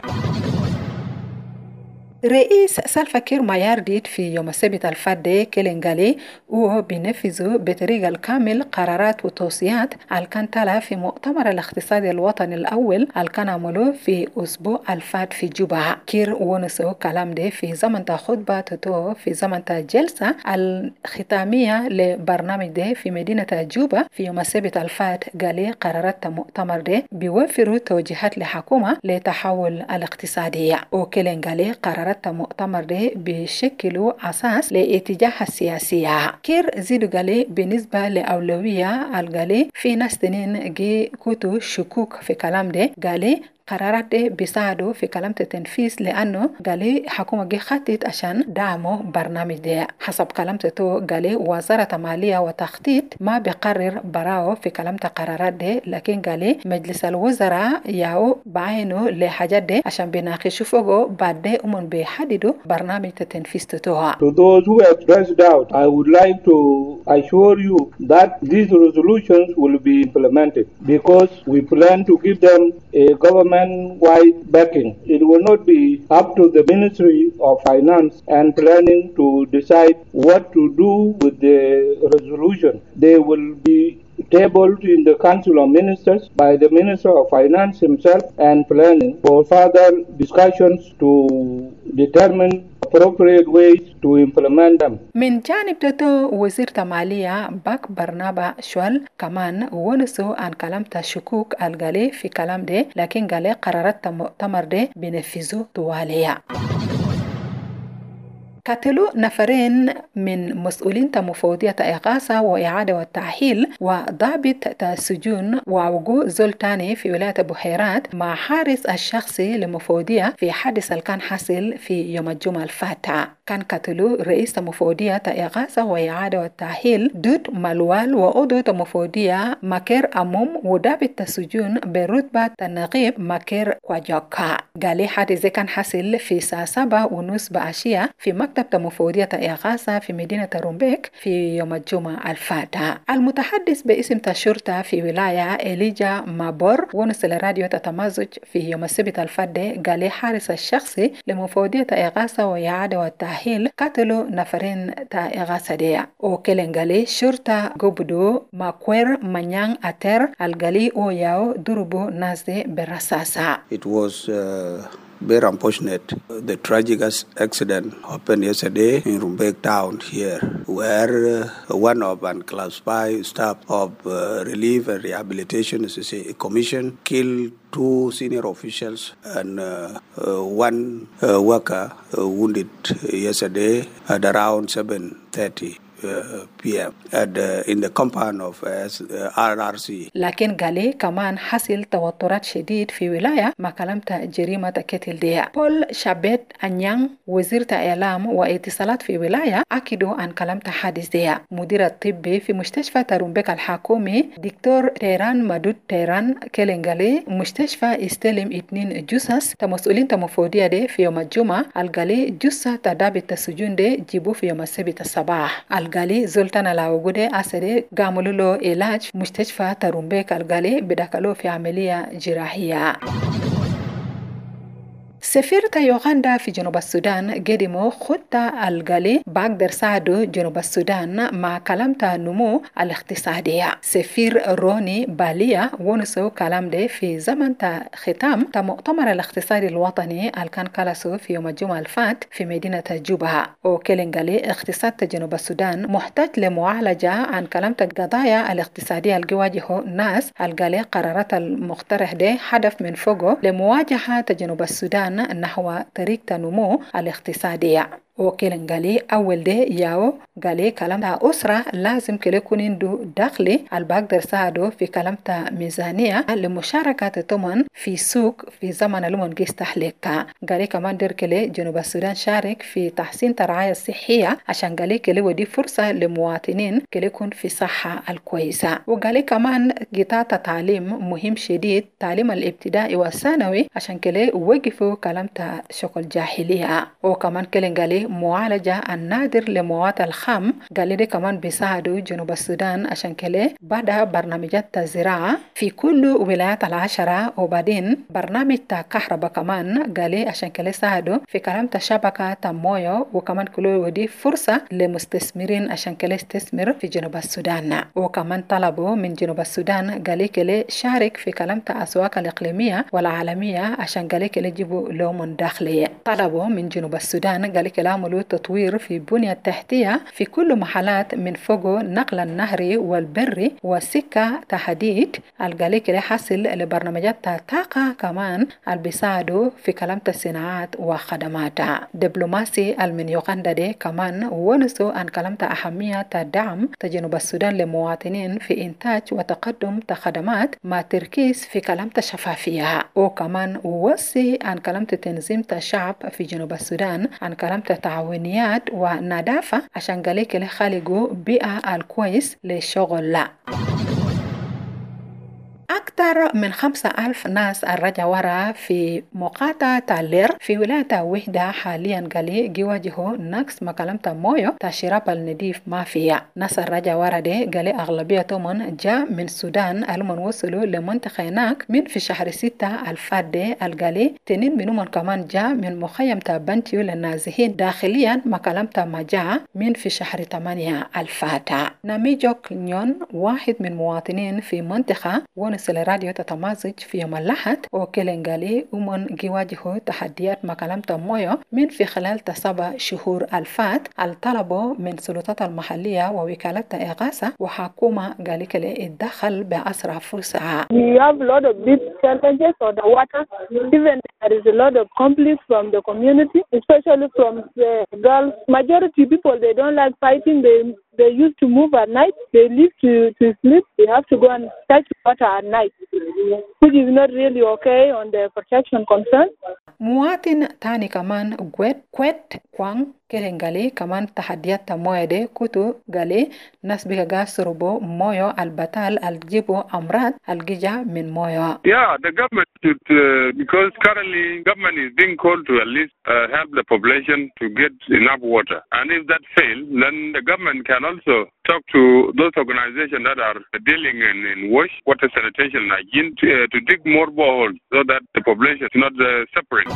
رئيس سالفا كير مايارديت في يوم السبت الفادي كيلينغالي هو بينفذ بطريقة الكامل قرارات وتوصيات الكان تلا في مؤتمر الاقتصاد الوطني الأول الكان عملوه في أسبوع الفات في جوبا. كير ونسو كلام ده في زمن تا خطبة تتو في زمن تا جلسة الختامية لبرنامج ده في مدينة جوبا في يوم السبت الفات. قالي قرارات مؤتمر ده بيوفروا توجيهات لحكومة لتحول الاقتصادي. وكيلينغالي قرارات مؤتمر ده بيشكلوا أساس لاتجاه السياسية. كير زيدو قالي بالنسبة لأولوية القالي في ناس تنين جي كوتو شكوك في كلام ده. قالي قرارات ده بيساعدوا في كلام التنفيذ لأنه قالي حكومة جي خطت عشان دعموا برنامج ده. حسب كلام تتو قالي وزارة مالية وتخطيط ما بيقرر براو في كلام قرارات ده، لكن قالي مجلس الوزراء ياو بعينه لحاجات ده عشان بيناقشوا فوقه بعد ده أمون بيحددوا برنامج التنفيذ تتوها.
To those who expressed doubt, I would like to assure you that these resolutions will be implemented because we plan to give them a government-wide backing. It will not be up to the Ministry of Finance and Planning to decide what to do with the resolution. They will be tabled in the Council of Ministers by the Minister of Finance himself and Planning for further discussions to determine appropriate ways to implement them.
من جانب تتو وزير المالية باك برنابا شوال كمان ونسو عن كلام تشكوك الغالي في كلام ده، لكن غالي قرارات مؤتمر ده بنفذوا طوالية. قتلوا نفرين من مسؤولين مفوضية إغاثة وإعادة والتأهيل وضابط السجون ووقوع زول تاني في ولاية بحيرات مع حارس الشخصي لمفوضية في حادث كان حاصل في يوم الجمعة الفاتحة. كان قتلوا رئيس مفوضية إغاثة وإعادة والتأهيل دود مالوال وعضو مفوضية ماكير أموم وضابط السجون برتبة النقيب ماكير كواجوكا. قال حادث كان حاصل في الساعة سبعة ونص بعشية في مكتب مفوضية إغاثة في مدينة رومبيك في يوم الجمعة الفاتحة. المتحدث باسم الشرطة في ولاية إليجا مابور ونسل راديو تتمازج في يوم السبت الفاتحة قال حارس الشخصي لمفوضية إغاثة وإعادة والتأهيل قتلوا نفرين تا إغاثة دي. وكيلنغالي شرطة قبضوا ماكوير مانيان أتر الغالي أوياو ضربوا ناس دي بالرصاصة.
It was uh... very unfortunate. The tragic accident happened yesterday in Rumbek town here, where uh, one of unclassified staff of uh, Relief and Rehabilitation Commission killed two senior officials and uh, uh, one uh, worker uh, wounded yesterday at around seven thirty. Uh, P M at the, in the compound of uh, R R C.
لكن قالي كمان حصل توترات شديد في ولاية ما كلمت جريمة كتل دي. بول شابيت أنيان وزير إعلام واتصالات في ولاية أكدوا عن كلمت حادث دي. مدير الطبي في مستشفى ترومبيك الحكومي دكتور تيران مدود تيران كيلنغالي مستشفى استلم اثنين جثث تمسؤولين تمفوضية دي في يوم الجمعة. القالي جثة تدابت السجون دي جيبوا في يوم السبت الصباح. الغالي زولتان لاوغودي أسري قاموا له علاج مستشفى ترومبيك. الغالي بدخلوا في عملية جراحية. سفيرة يوغندا في جنوب السودان قدموا خطة الغالي بقدر ساعدوا جنوب السودان مع كلامة نمو الاقتصادية. سفير روني باليا ونسو كلام ده في زمن تا ختام تا مؤتمر الاقتصادي الوطني الكان كالسو في يوم الجمعة الفات في مدينة جوبا. وكيلنغالي اقتصاد جنوب السودان محتاج لمعالجة عن كلامة القضايا الاقتصادية الجواجه الناس. الغالي قرارات المقترح ده هدف من فوقه لمواجهة جنوب السودان نحو طريق النمو الاقتصادي. وكيلن قالي أول ده ياو قالي كلام تا أسرة لازم كل يكون عنده دخل البقدر ساعده في كلام تا ميزانية لمشاركة تمن في سوق في زمن لمن جيس تحليقها. قالي كمان در كلي جنوب السودان شارك في تحسين الرعاية الصحية عشان قالي كلي ودي فرصة لمواطنين كلي يكون في صحة الكويسة. وقالي كمان قطاع تعليم مهم شديد تعليم الابتدائي والثانوي عشان كلي وقفوا كلام تا شغل جاهلية. وكمان كلي قالي معالجة النادر لمواد الخام قالي دي كمان بيساعدوا جنوب السودان عشان كلي بعدها برنامجات الزراعة في كل ولايات العشرة وبعدين برنامج تا كهرباء كمان قالي عشان كلي ساعدوا في كلام تا شبكة تا مويو وكمان كله ودي فرصة لمستثمرين عشان كلي استثمر في جنوب السودان. وكمان طلبوا من جنوب السودان قالي كلي شارك في كلام تا أسواق الإقليمية والعالمية عشان قالي كلي يجيبوا لهم داخلية. طلبوا من جنوب السودان قالي كلي عملوا تطوير في بنية التحتية في كل محلات من فوق نقل النهري والبري والسكة تحديد القالي كلي حصل لبرنامجات طاقة كمان اللي بيساعدوا في كلام الصناعات وخدمات. دبلوماسي من يوغندا دي كمان ونسوا عن كلام أهمية الدعم جنوب السودان لمواطنين في إنتاج وتقدم خدمات مع تركيز في كلام الشفافية. وكمان وصي عن كلام تنظيم الشعب في جنوب السودان عن كلام التعاونيات ونظافة عشان قالي كلي خالقوا بيئة الكويس للشغل. أكثر من خمسة ألف ناس الرجع ورا في مقاطعة تالير في ولاية وحدة حاليا قالي يواجهوا نقص مكالمة مويو تشرب النظيف ما فيها. ناس الرجع ورا دي قالي أغلبيتهم جاء من السودان المن وصلوا لمنطقة هناك من في شهر ستة الفادي القالي تنين منهم كمان جاء من مخيم بنتيو للنازحين داخليا مكالمة ما جاء من في شهر ثمانية الفاتة. ناميجوك نيون واحد من مواطنين في منطقة ونسل راديو تتمازج في يوم الأحد وكيلن قالي ومن يواجهوا تحديات مكالمة مويو من في خلال سبع شهور الفات الطلبوا من السلطات المحلية ووكالة إغاثة وحكومة قالي كلي الدخل بأسرع فرصة.
We have a lot of big challenges on the water. Even there is a lot of conflict from the community, especially from the girls. Majority people, they don't like fighting. They they used to move at night. They leave to, to sleep. They have to go and touch water at night, which is not really okay on the protection concern.
مواطن تاني كمان قويت كويت كوان كيلن قالي كمان تحديات موية دي كتو قالي ناس بيكا قاسربو مويو البطال الجيبو أمراض الجيجا من مويو.
Yeah, the government should, uh, because currently government is being called to at least uh, help the population to get enough water. And if that fails, then the government can also talk to those organizations that are dealing in, in wash, water sanitation, hygiene, to, uh, to dig more boreholes so that the population is not uh, separate.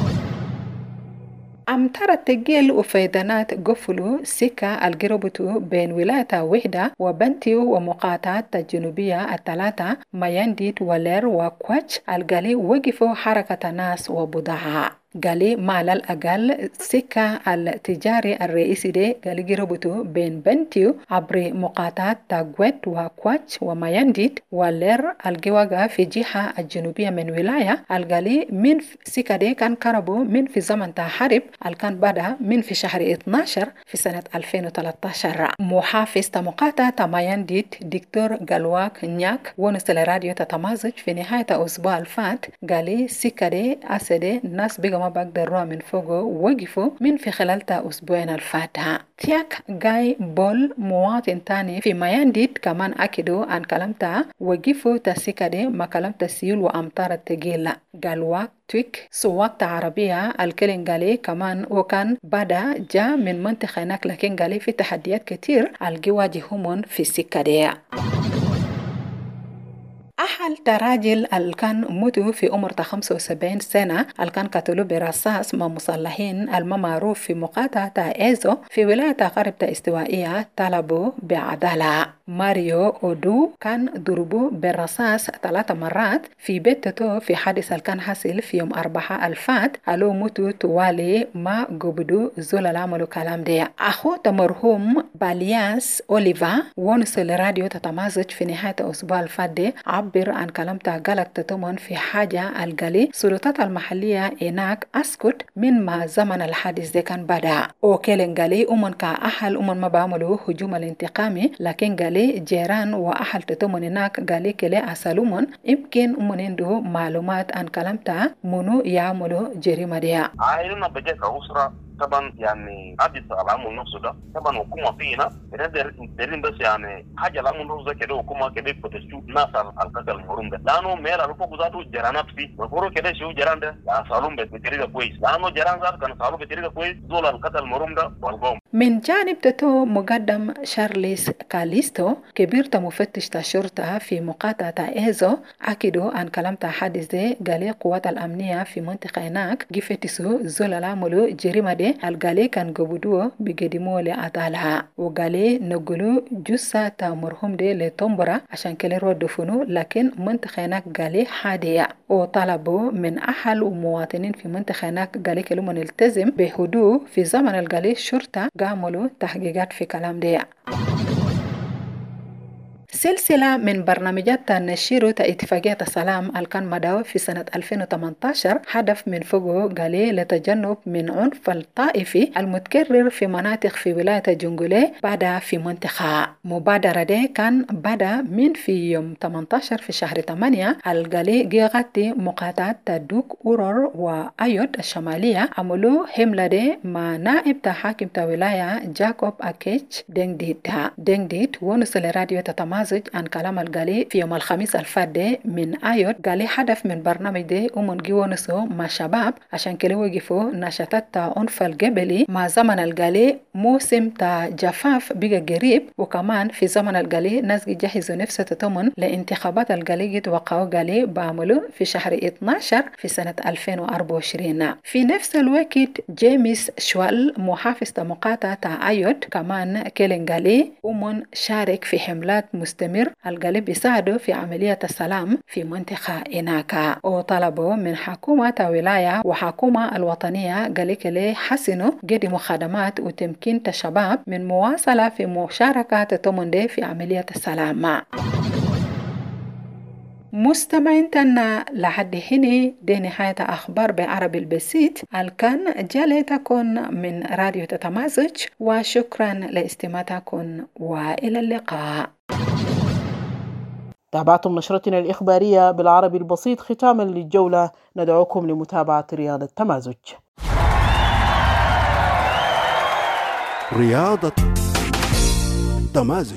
أمطار التجيل وفيضانات قفلوا سكة القربتو بين ولاية وحدة وبنتيو ومقاطعات الجنوبية الثلاثة ميانديت ولير وكواتش القالي وقفوا حركة ناس وبضاعة. قالي مع الأقل سكة التجاري الرئيسي دي قالي جربتو بين بنتيو عبر مقاطعات تاغويت وكواتش وميانديت ولير الجواغا في جهة الجنوبية من ولاية القالي من سكة دي كان كربو من في زمن تحارب الكان بدأ من في شهر اثنا عشر في سنة ألفين وثلاثة عشر. محافظ مقاطعة ميانديت دكتور غالواك نياك ونسل راديو تتمازج في نهاية أسبوع الفات قالي سكة دي أسدي ناس بيغ ما بقدروا من فوقه وقفوا من في خلال أسبوعين الفاتحة. تياك جاي بول مواطن تاني في ميانديت كمان أكدوا عن كلامته وقفوا تسيكا دي ما كلامته سيول وأمطار التقيلة. قالوا تويك سواقة عربية الكلين قالي كمان وكان بدا جاء من منطقة هناك لكن قالي في تحديات كتير الجواجههم في السكة دي. أحد تراجل الكان متو في عمر خمسة وسبعين سنة الكان قتلوا برصاص مع مصلحين المعروف في مقاطعة إيزو في ولاية غرب استوائية طلبوا بعدالة. ماريو أودو كان ضربوا بالرصاص ثلاث مرات في بيته في حادث الكان حصل في يوم أربعة الفات ألو متو توالي ما قبضوا زول العمل كلام دي. أخو مرحوم بالياس أوليفا ونسل راديو تتمازج في نهاية أسبوع الفات دي عبر أن كلمتها قالت تتمن في حاجة القلي سلطات المحلية هناك أسكت من ما زمن الحادث ده كان بدأ وكيلن قالي أمن كأحل أمن ما بعملوا هجوم الانتقامي لكن قالي جيران وأحل تتمن هناك قالي كلي أسالومن يمكن أمن عنده معلومات أن كلمتها منو يعملوا جريمة دي
عائلنا بجاك أسرة طبعا يعني عدد العمل نفسه ده طبعا حكومة فينا بندرين بس يعني حاجة العمل نفسه كده حكومة كده بتشوف ناس القتل المرم ده لأنه ميلا رفوق ذاته جرانات فيه وفورو كده شو جران ده سالون بطريقة كويس لأنه جران ذات كان سالون بطريقة كويس دول القتل المرم ده والقوم.
من جانب تتو مقدم شارليس كاليستو كبير مفتش الشرطة في مقاطعة إيزو أكدوا أن كلمت حادث ده قال قوات الأمنية في منطقة هناك جفتسو زول العملو جريمة دي القالي كان قبضوه بقدموه لأطالها وقالي نقولوا جثة مرحوم دي لتنبرة عشان كلي ردفنو لكن منطقة هناك قالي حادية وطلبوا من أحل ومواطنين في منطقة هناك قالي كلهم نلتزم بهدوء في زمن القالي الشرطة قاملوا تحقيقات في كلام دي. سلسلة من برنامجات نشيرو اتفاقية السلام الكان مداو في سنة ألفين وثمانية عشر هدف من فوقه قالي لتجنب من عنف الطائفي المتكرر في مناطق في ولاية جنجولي بعد في منطقة مبادرة دي كان بدا من في يوم ثمانية عشر في شهر ثمانية القالي جيغاتي مقاطعة تدوك أورور وأيود الشمالية عملوا حملة دي مع نائب تحاكم ولاية جاكوب أكيتش دينغديت دينغديت ونسل راديو تتمازج عن كلام القالي في يوم الخميس الفات من آيود قالي هدف من برنامج دي ومنجي ونسو مع شباب عشان كده وقفوا نشاطات تا عنف القبلي مع زمن القالي موسم تا جفاف بقى قريب وكمان في زمن القالي ناس جهزوا نفسه تتمن لانتخابات القالي يتوقعوا قالي بعملوا في شهر اثنا عشر في سنة ألفين وأربعة وعشرين. في نفس الوقت جيمس شوال محافظ مقاطعة تا آيود كمان كيلن قالي ومن شارك في حملات مستمر القالي بيساعدوا في عملية السلام في منطقة هناك وطلبوا من حكومة ولاية وحكومة الوطنية قالي كلي حسنوا قدموا خدمات وتمكين الشباب من مواصلة في مشاركة تتمندي في عملية السلام. مستمعين تنا لحد هنا دي نهاية أخبار بعربي البسيط الكان جالتكم من راديو تتمازج وشكرا لاستماعتكم وإلى اللقاء.
تابعتم نشرتنا الإخبارية بالعربي البسيط. ختاما للجولة ندعوكم لمتابعة رياضة تمازج.
رياضة تمازج.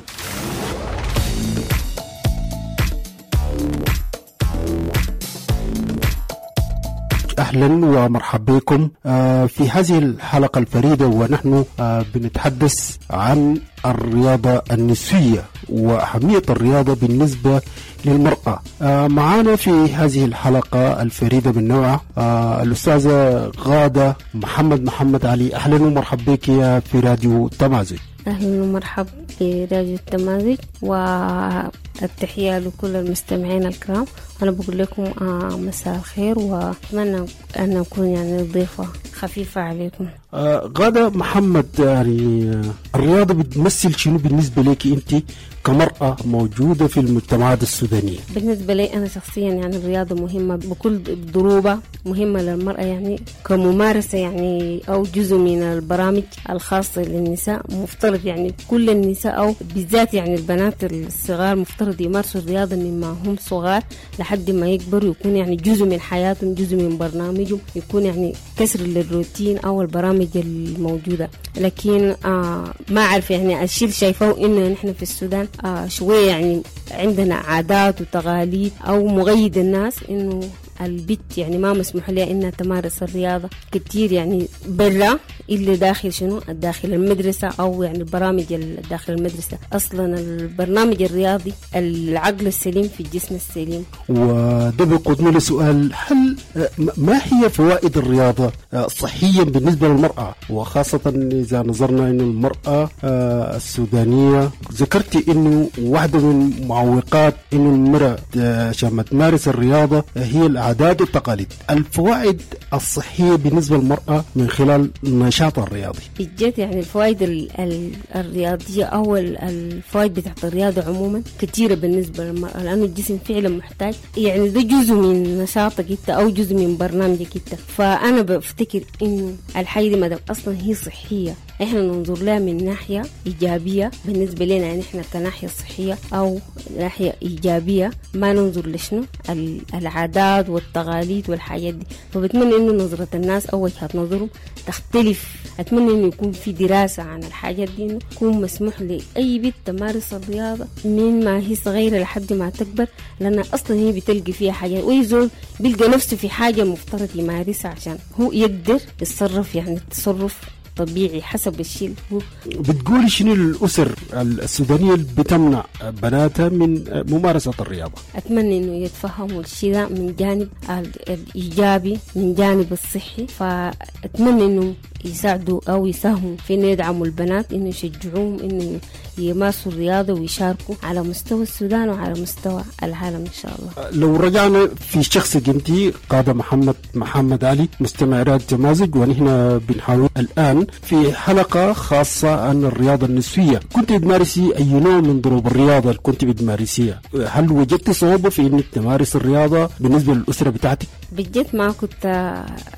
أهلا ومرحبا بكم في هذه الحلقة الفريدة ونحن بنتحدث عن الرياضة النسوية وأهمية الرياضة بالنسبة للمرأة. معنا في هذه الحلقة الفريدة من نوعها الأستاذة غادة محمد محمد علي. أهلا ومرحبا بك في راديو تمازج.
أهلا ومرحبا في راديو التمازج والتحية لكل المستمعين الكرام. أنا بقول لكم آه مساء الخير وأتمنى أن أكون يعني ضيفة خفيفة عليكم.
آه غادة محمد، يعني الرياضة بتمثل شنو بالنسبة لك أنت كمرأة موجودة في المجتمعات السودانية؟
بالنسبة لي أنا شخصيا يعني الرياضة مهمة بكل ضروبة، مهمة للمرأة يعني كممارسة يعني أو جزء من البرامج الخاصة للنساء. مفترض يعني كل النساء أو بالذات يعني البنات الصغار مفترض يمارسوا الرياضة مما هم صغار لحد ما يكبروا، يكون يعني جزء من حياتهم، جزء من برنامجهم، يكون يعني كسر للروتين أو البرامج الموجودة. لكن آه ما أعرف يعني الشيء شايفه إنه نحن في السودان آه شوية يعني عندنا عادات وتقاليد أو مغيد الناس إنه البنت يعني ما مسموح لها إنها تمارس الرياضة كتير يعني برا إلا داخل شنو داخل المدرسة أو يعني البرامج داخل المدرسة. أصلا البرنامج الرياضي العقل السليم في الجسم السليم.
وده بيقودنا لسؤال، هل ما هي فوائد الرياضة صحيا بالنسبة للمرأة، وخاصة إذا نظرنا إنه المرأة السودانية ذكرتي إنه واحدة من معوقات إنه المرأة عشان ما تمارس الرياضة هي العادات والعادات والتقاليد. الفوائد الصحية بالنسبة للمرأة من خلال النشاط الرياضي
بجد يعني الفوائد ال ال الرياضية أو الفوائد بتاعت الرياضة عموما كثيرة بالنسبة للمرأة، لأنه الجسم فعلا محتاج، يعني ده جزء من نشاطك انت أو جزء من برنامجك انت. فأنا بفتكر إنه الحاجة دي مادام أصلا هي صحية احنا ننظر لها من ناحية إيجابية بالنسبة لنا، يعني احنا كناحية صحية أو ناحية إيجابية، ما ننظر لشنو العادات والتقاليد والحاجات دي. فبتمنى إنه نظرة الناس أو وجهة نظرهم تختلف. أتمنى إنه يكون في دراسة عن الحاجات دي، إنه يكون مسموح لأي بنت تمارس الرياضة من ما هي صغيرة لحد ما تكبر، لأن أصلا هي بتلقي فيها حاجات، ويزول بيلقى نفسه في حاجة مفترض يمارسها عشان هو يقدر يتصرف، يعني التصرف طبيعي حسب الشيء.
بتقولي شنو الأسر السودانية اللي بتمنع بناتها من ممارسة الرياضة؟
أتمنى إنه يتفهموا الشيء ده من جانب الإيجابي، من جانب الصحي. فأتمنى إنه يساعدوا أو يساهموا في إنه يدعموا البنات، إنه يشجعوهم إنه يمارسوا الرياضة ويشاركوا على مستوى السودان وعلى مستوى العالم إن شاء الله.
لو رجعنا في شخصك أنت قادة محمد محمد علي مستمع راديو تمازج، ونحن بنحاول الآن في حلقة خاصة عن الرياضة النسوية. كنت بتمارسي أي نوع من ضروب الرياضة اللي كنت بتمارسيها؟ هل وجدت صعوبة في إنك تمارس الرياضة بالنسبة للأسرة بتاعتك؟
بجد ما كنت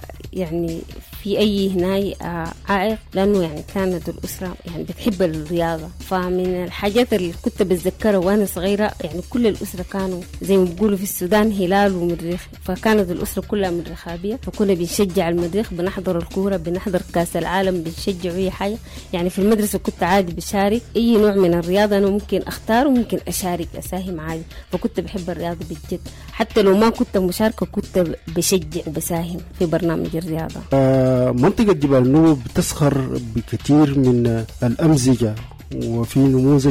يعني في أي هناي عائق، لأنه يعني كانت الأسرة يعني بتحب الرياضة. فمن الحاجات اللي كنت بتذكرها وأنا صغيرة، يعني كل الأسرة كانوا زي ما بيقولوا في السودان هلال ومريخ، فكانت الأسرة كلها مريخابية، فكنا بنشجع المريخ، بنحضر الكورة، بنحضر كاس العالم، بنشجع أي حاجة. يعني في المدرسة كنت عادي بشارك أي نوع من الرياضة أنا ممكن أختار وممكن أشارك أساهم عادي. فكنت بحب الرياضة بجد، حتى لو ما كنت مشاركة كنت بشجع وبساهم في برنامج الرياضة.
آه منطقة جبال النوبة بتسخر بكثير من الأمزجة، وفي نموذج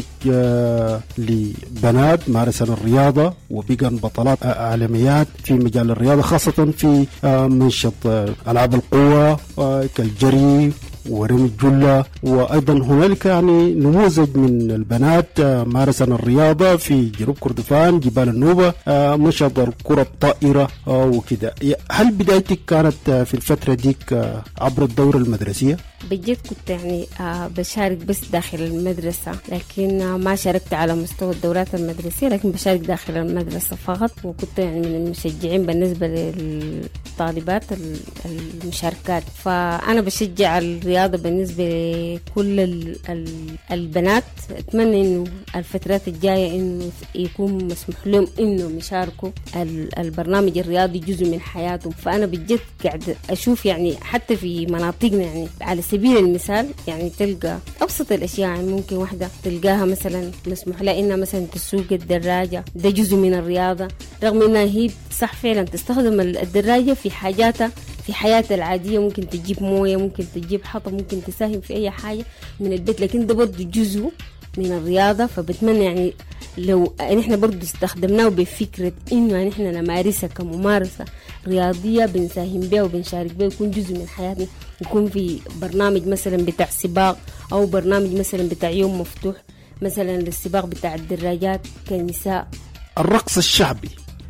آه لبنات مارسن الرياضة وبقن بطلات عالميات في مجال الرياضة، خاصة في آه منشط آه ألعاب القوة آه كالجري ورمي الجلة. وأيضا هنالك يعني نموذج من البنات مارسن الرياضة في جنوب كردفان جبال النوبة، منشط الكرة الطائرة وكذا. هل بدايتك كانت في الفترة ديك عبر الدورة المدرسية؟
بجد كنت يعني بشارك بس داخل المدرسة، لكن ما شاركت على مستوى الدورات المدرسية، لكن بشارك داخل المدرسة فقط. وكنت يعني من المشجعين بالنسبة للطالبات المشاركات. فأنا بشجع الرياضة بالنسبة لكل البنات. أتمنى إنه الفترات الجاية إنه يكون مسموح لهم إنه يشاركوا البرنامج الرياضي جزء من حياتهم. فأنا بجد قاعد أشوف يعني حتى في مناطقنا، يعني على سبيل المثال يعني تلقى أبسط الأشياء، يعني ممكن واحدة تلقاها مثلا مسموح لها إنها مثلا تسوق الدراجة، ده جزء من الرياضة، رغم إنها هي صح فعلا تستخدم الدراجة في حاجاتها في حياتها العادية، ممكن تجيب موية، ممكن تجيب حطب، ممكن تساهم في أي حاجة من البيت، لكن ده برضو جزء من الرياضة. فبتمنى يعني لو نحن برضو استخدمناه بفكرة إنه نحن نمارسها كممارسة رياضية، بنساهم بها وبنشارك بها، يكون جزء من حياتنا، يكون في برنامج مثلا بتاع سباق أو برنامج مثلا بتاع يوم مفتوح مثلا للسباق بتاع الدراجات كنساء.
الرقص الشعبي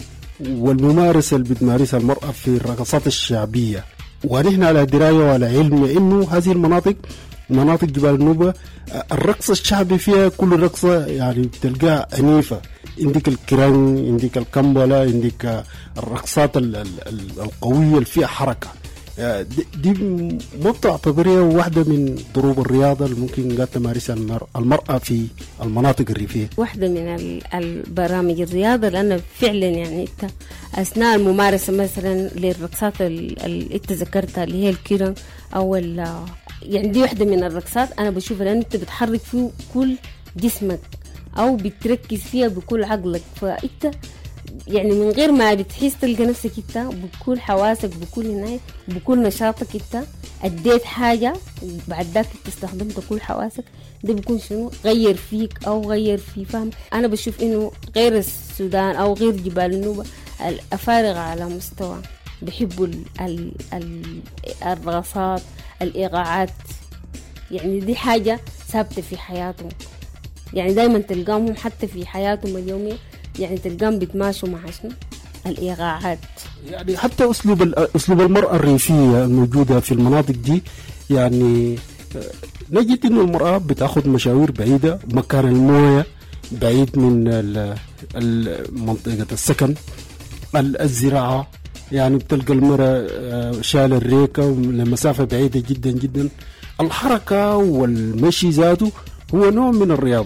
والممارسة اللي بتمارسها المرأة في الرقصات الشعبية، ونحن على دراية وعلى علم إنه هذه المناطق مناطق جبال النوبة الرقص الشعبي فيها كل رقصة يعني بتلقاها عنيفة، عندك الكرنج، عندك الكمبلة، عندك الرقصات القوية اللي فيها حركة. دي ما بتعتبرها واحدة من ضروب الرياضة اللي ممكن قد تمارسها المرأة في المناطق الريفية؟
واحدة من البرامج الرياضة، لأن فعلا يعني أثناء الممارسة مثلا للرقصات اللي انت ذكرتها اللي هي الكيرن أو يعني دي واحدة من الرقصات أنا بشوفها، لأن انت بتحرك فيه كل جسمك أو بتركز فيها بكل عقلك، فانت يعني من غير ما بتحس تلقى نفسك انت بكل حواسك بكل هناية بكل نشاطك انت اديت حاجة بعد ذاك استخدمت كل حواسك. ده بيكون شنو غير فيك او غير في فهم. انا بشوف انه غير السودان او غير جبال النوبة الافارقة على مستوى بيحبوا الرقصات الايقاعات، يعني دي حاجة ثابتة في حياتهم، يعني دايما تلقاهم حتى في حياتهم اليومية يعني تلقاهم بيتماشوا مع شنو الإيقاعات.
يعني حتى أسلوب أسلوب المرأة الريفية الموجودة في المناطق دي، يعني نجد إنه المرأة بتأخذ مشاوير بعيدة، مكان الموية بعيد من منطقة السكن، الزراعة يعني بتلقى المرأة شال الريكة لمسافة بعيدة جدا جدا. الحركة والمشي ذاته هو نوع من الرياضة،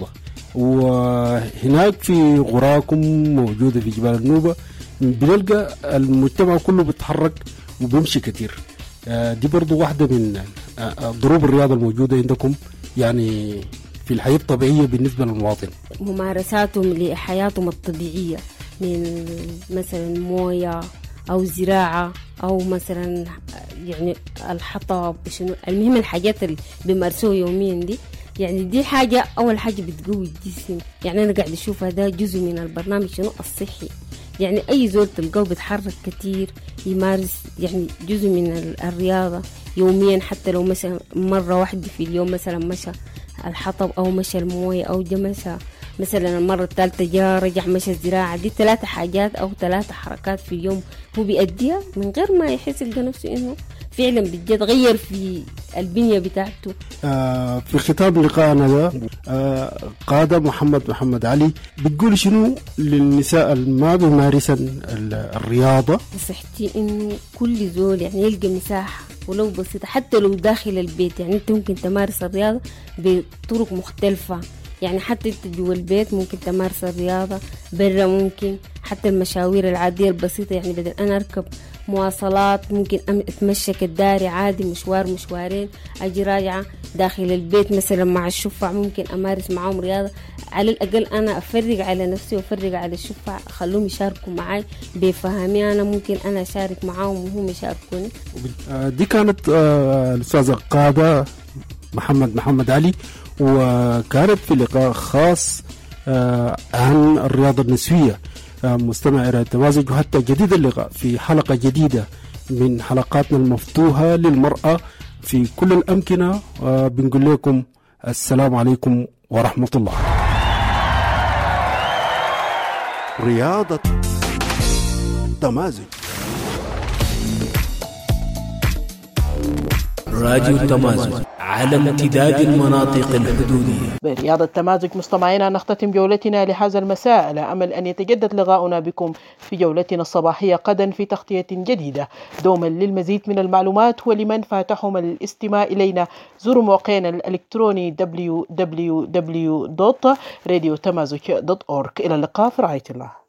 وهناك في غراكم موجودة في جبال النوبة بنلقى المجتمع كله بيتحرك وبيمشي كتير. دي برضو واحدة من ضروب الرياضة الموجودة عندكم يعني في الحياة الطبيعية بالنسبة للمواطن.
ممارساتهم لحياتهم الطبيعية من مثلا موية أو زراعة أو مثلا يعني الحطب، شنو المهم الحاجات اللي بيمارسوها يوميا دي، يعني دي حاجة أول حاجة بتقوي الجسم. يعني أنا قاعد أشوف هذا جزء من البرنامج شنو الصحي، يعني أي زول تلقاه بيتحرك كتير يمارس يعني جزء من الرياضة يوميا، حتى لو مثلا مرة واحدة في اليوم مثلا مشى الحطب أو مشى الموية أو جا مشى مثلا المرة الثالثة جاء رجع مشى الزراعة. دي ثلاثة حاجات أو ثلاثة حركات في اليوم هو بيأديها من غير ما يحس يلقى نفسه إنه فعلا بجد غير في البنية بتاعته.
آه في ختام لقاءنا ده آه قادة محمد محمد علي بتقول شنو للنساء ما بيمارسن الرياضة؟
نصيحتي إنه كل زول يعني يلقى مساحة ولو بسيطة حتى لو داخل البيت، يعني أنت ممكن تمارس الرياضة بطرق مختلفة، يعني حتى انت جوا البيت ممكن تمارس الرياضة، برا ممكن حتى المشاوير العادية البسيطة، يعني بدل أنا أركب مواصلات ممكن أتمشى كداري عادي مشوار مشوارين أجي راجعة داخل البيت مثلا مع الشفع ممكن أمارس معهم رياضة. على الأقل أنا أفرق على نفسي وأفرق على الشفع، خلوهم يشاركوا معي بفهمي، أنا ممكن أنا أشارك معهم وهم يشاركوني.
دي كانت الأستاذة قادة محمد محمد علي، وكانت في لقاء خاص عن الرياضة النسوية. مستمع إلى التمازج، وحتى جديد اللقاء في حلقة جديدة من حلقاتنا المفتوحة للمرأة في كل الأمكنة. بنقول لكم السلام عليكم ورحمة الله.
رياضة تمازج، راديو تمازج على امتداد المناطق الحدودية.
برياض التمازج مستمعينا نختتم جولتنا لهذا المساء، على أمل أن يتجدد لقاؤنا بكم في جولتنا الصباحية غدا في تغطية جديدة. دوما للمزيد من المعلومات ولمن فاتحهم الاستماع إلينا زوروا موقعنا الإلكتروني دبليو دبليو دبليو دوت راديو تمازج دوت أورج. إلى اللقاء في رعاية الله.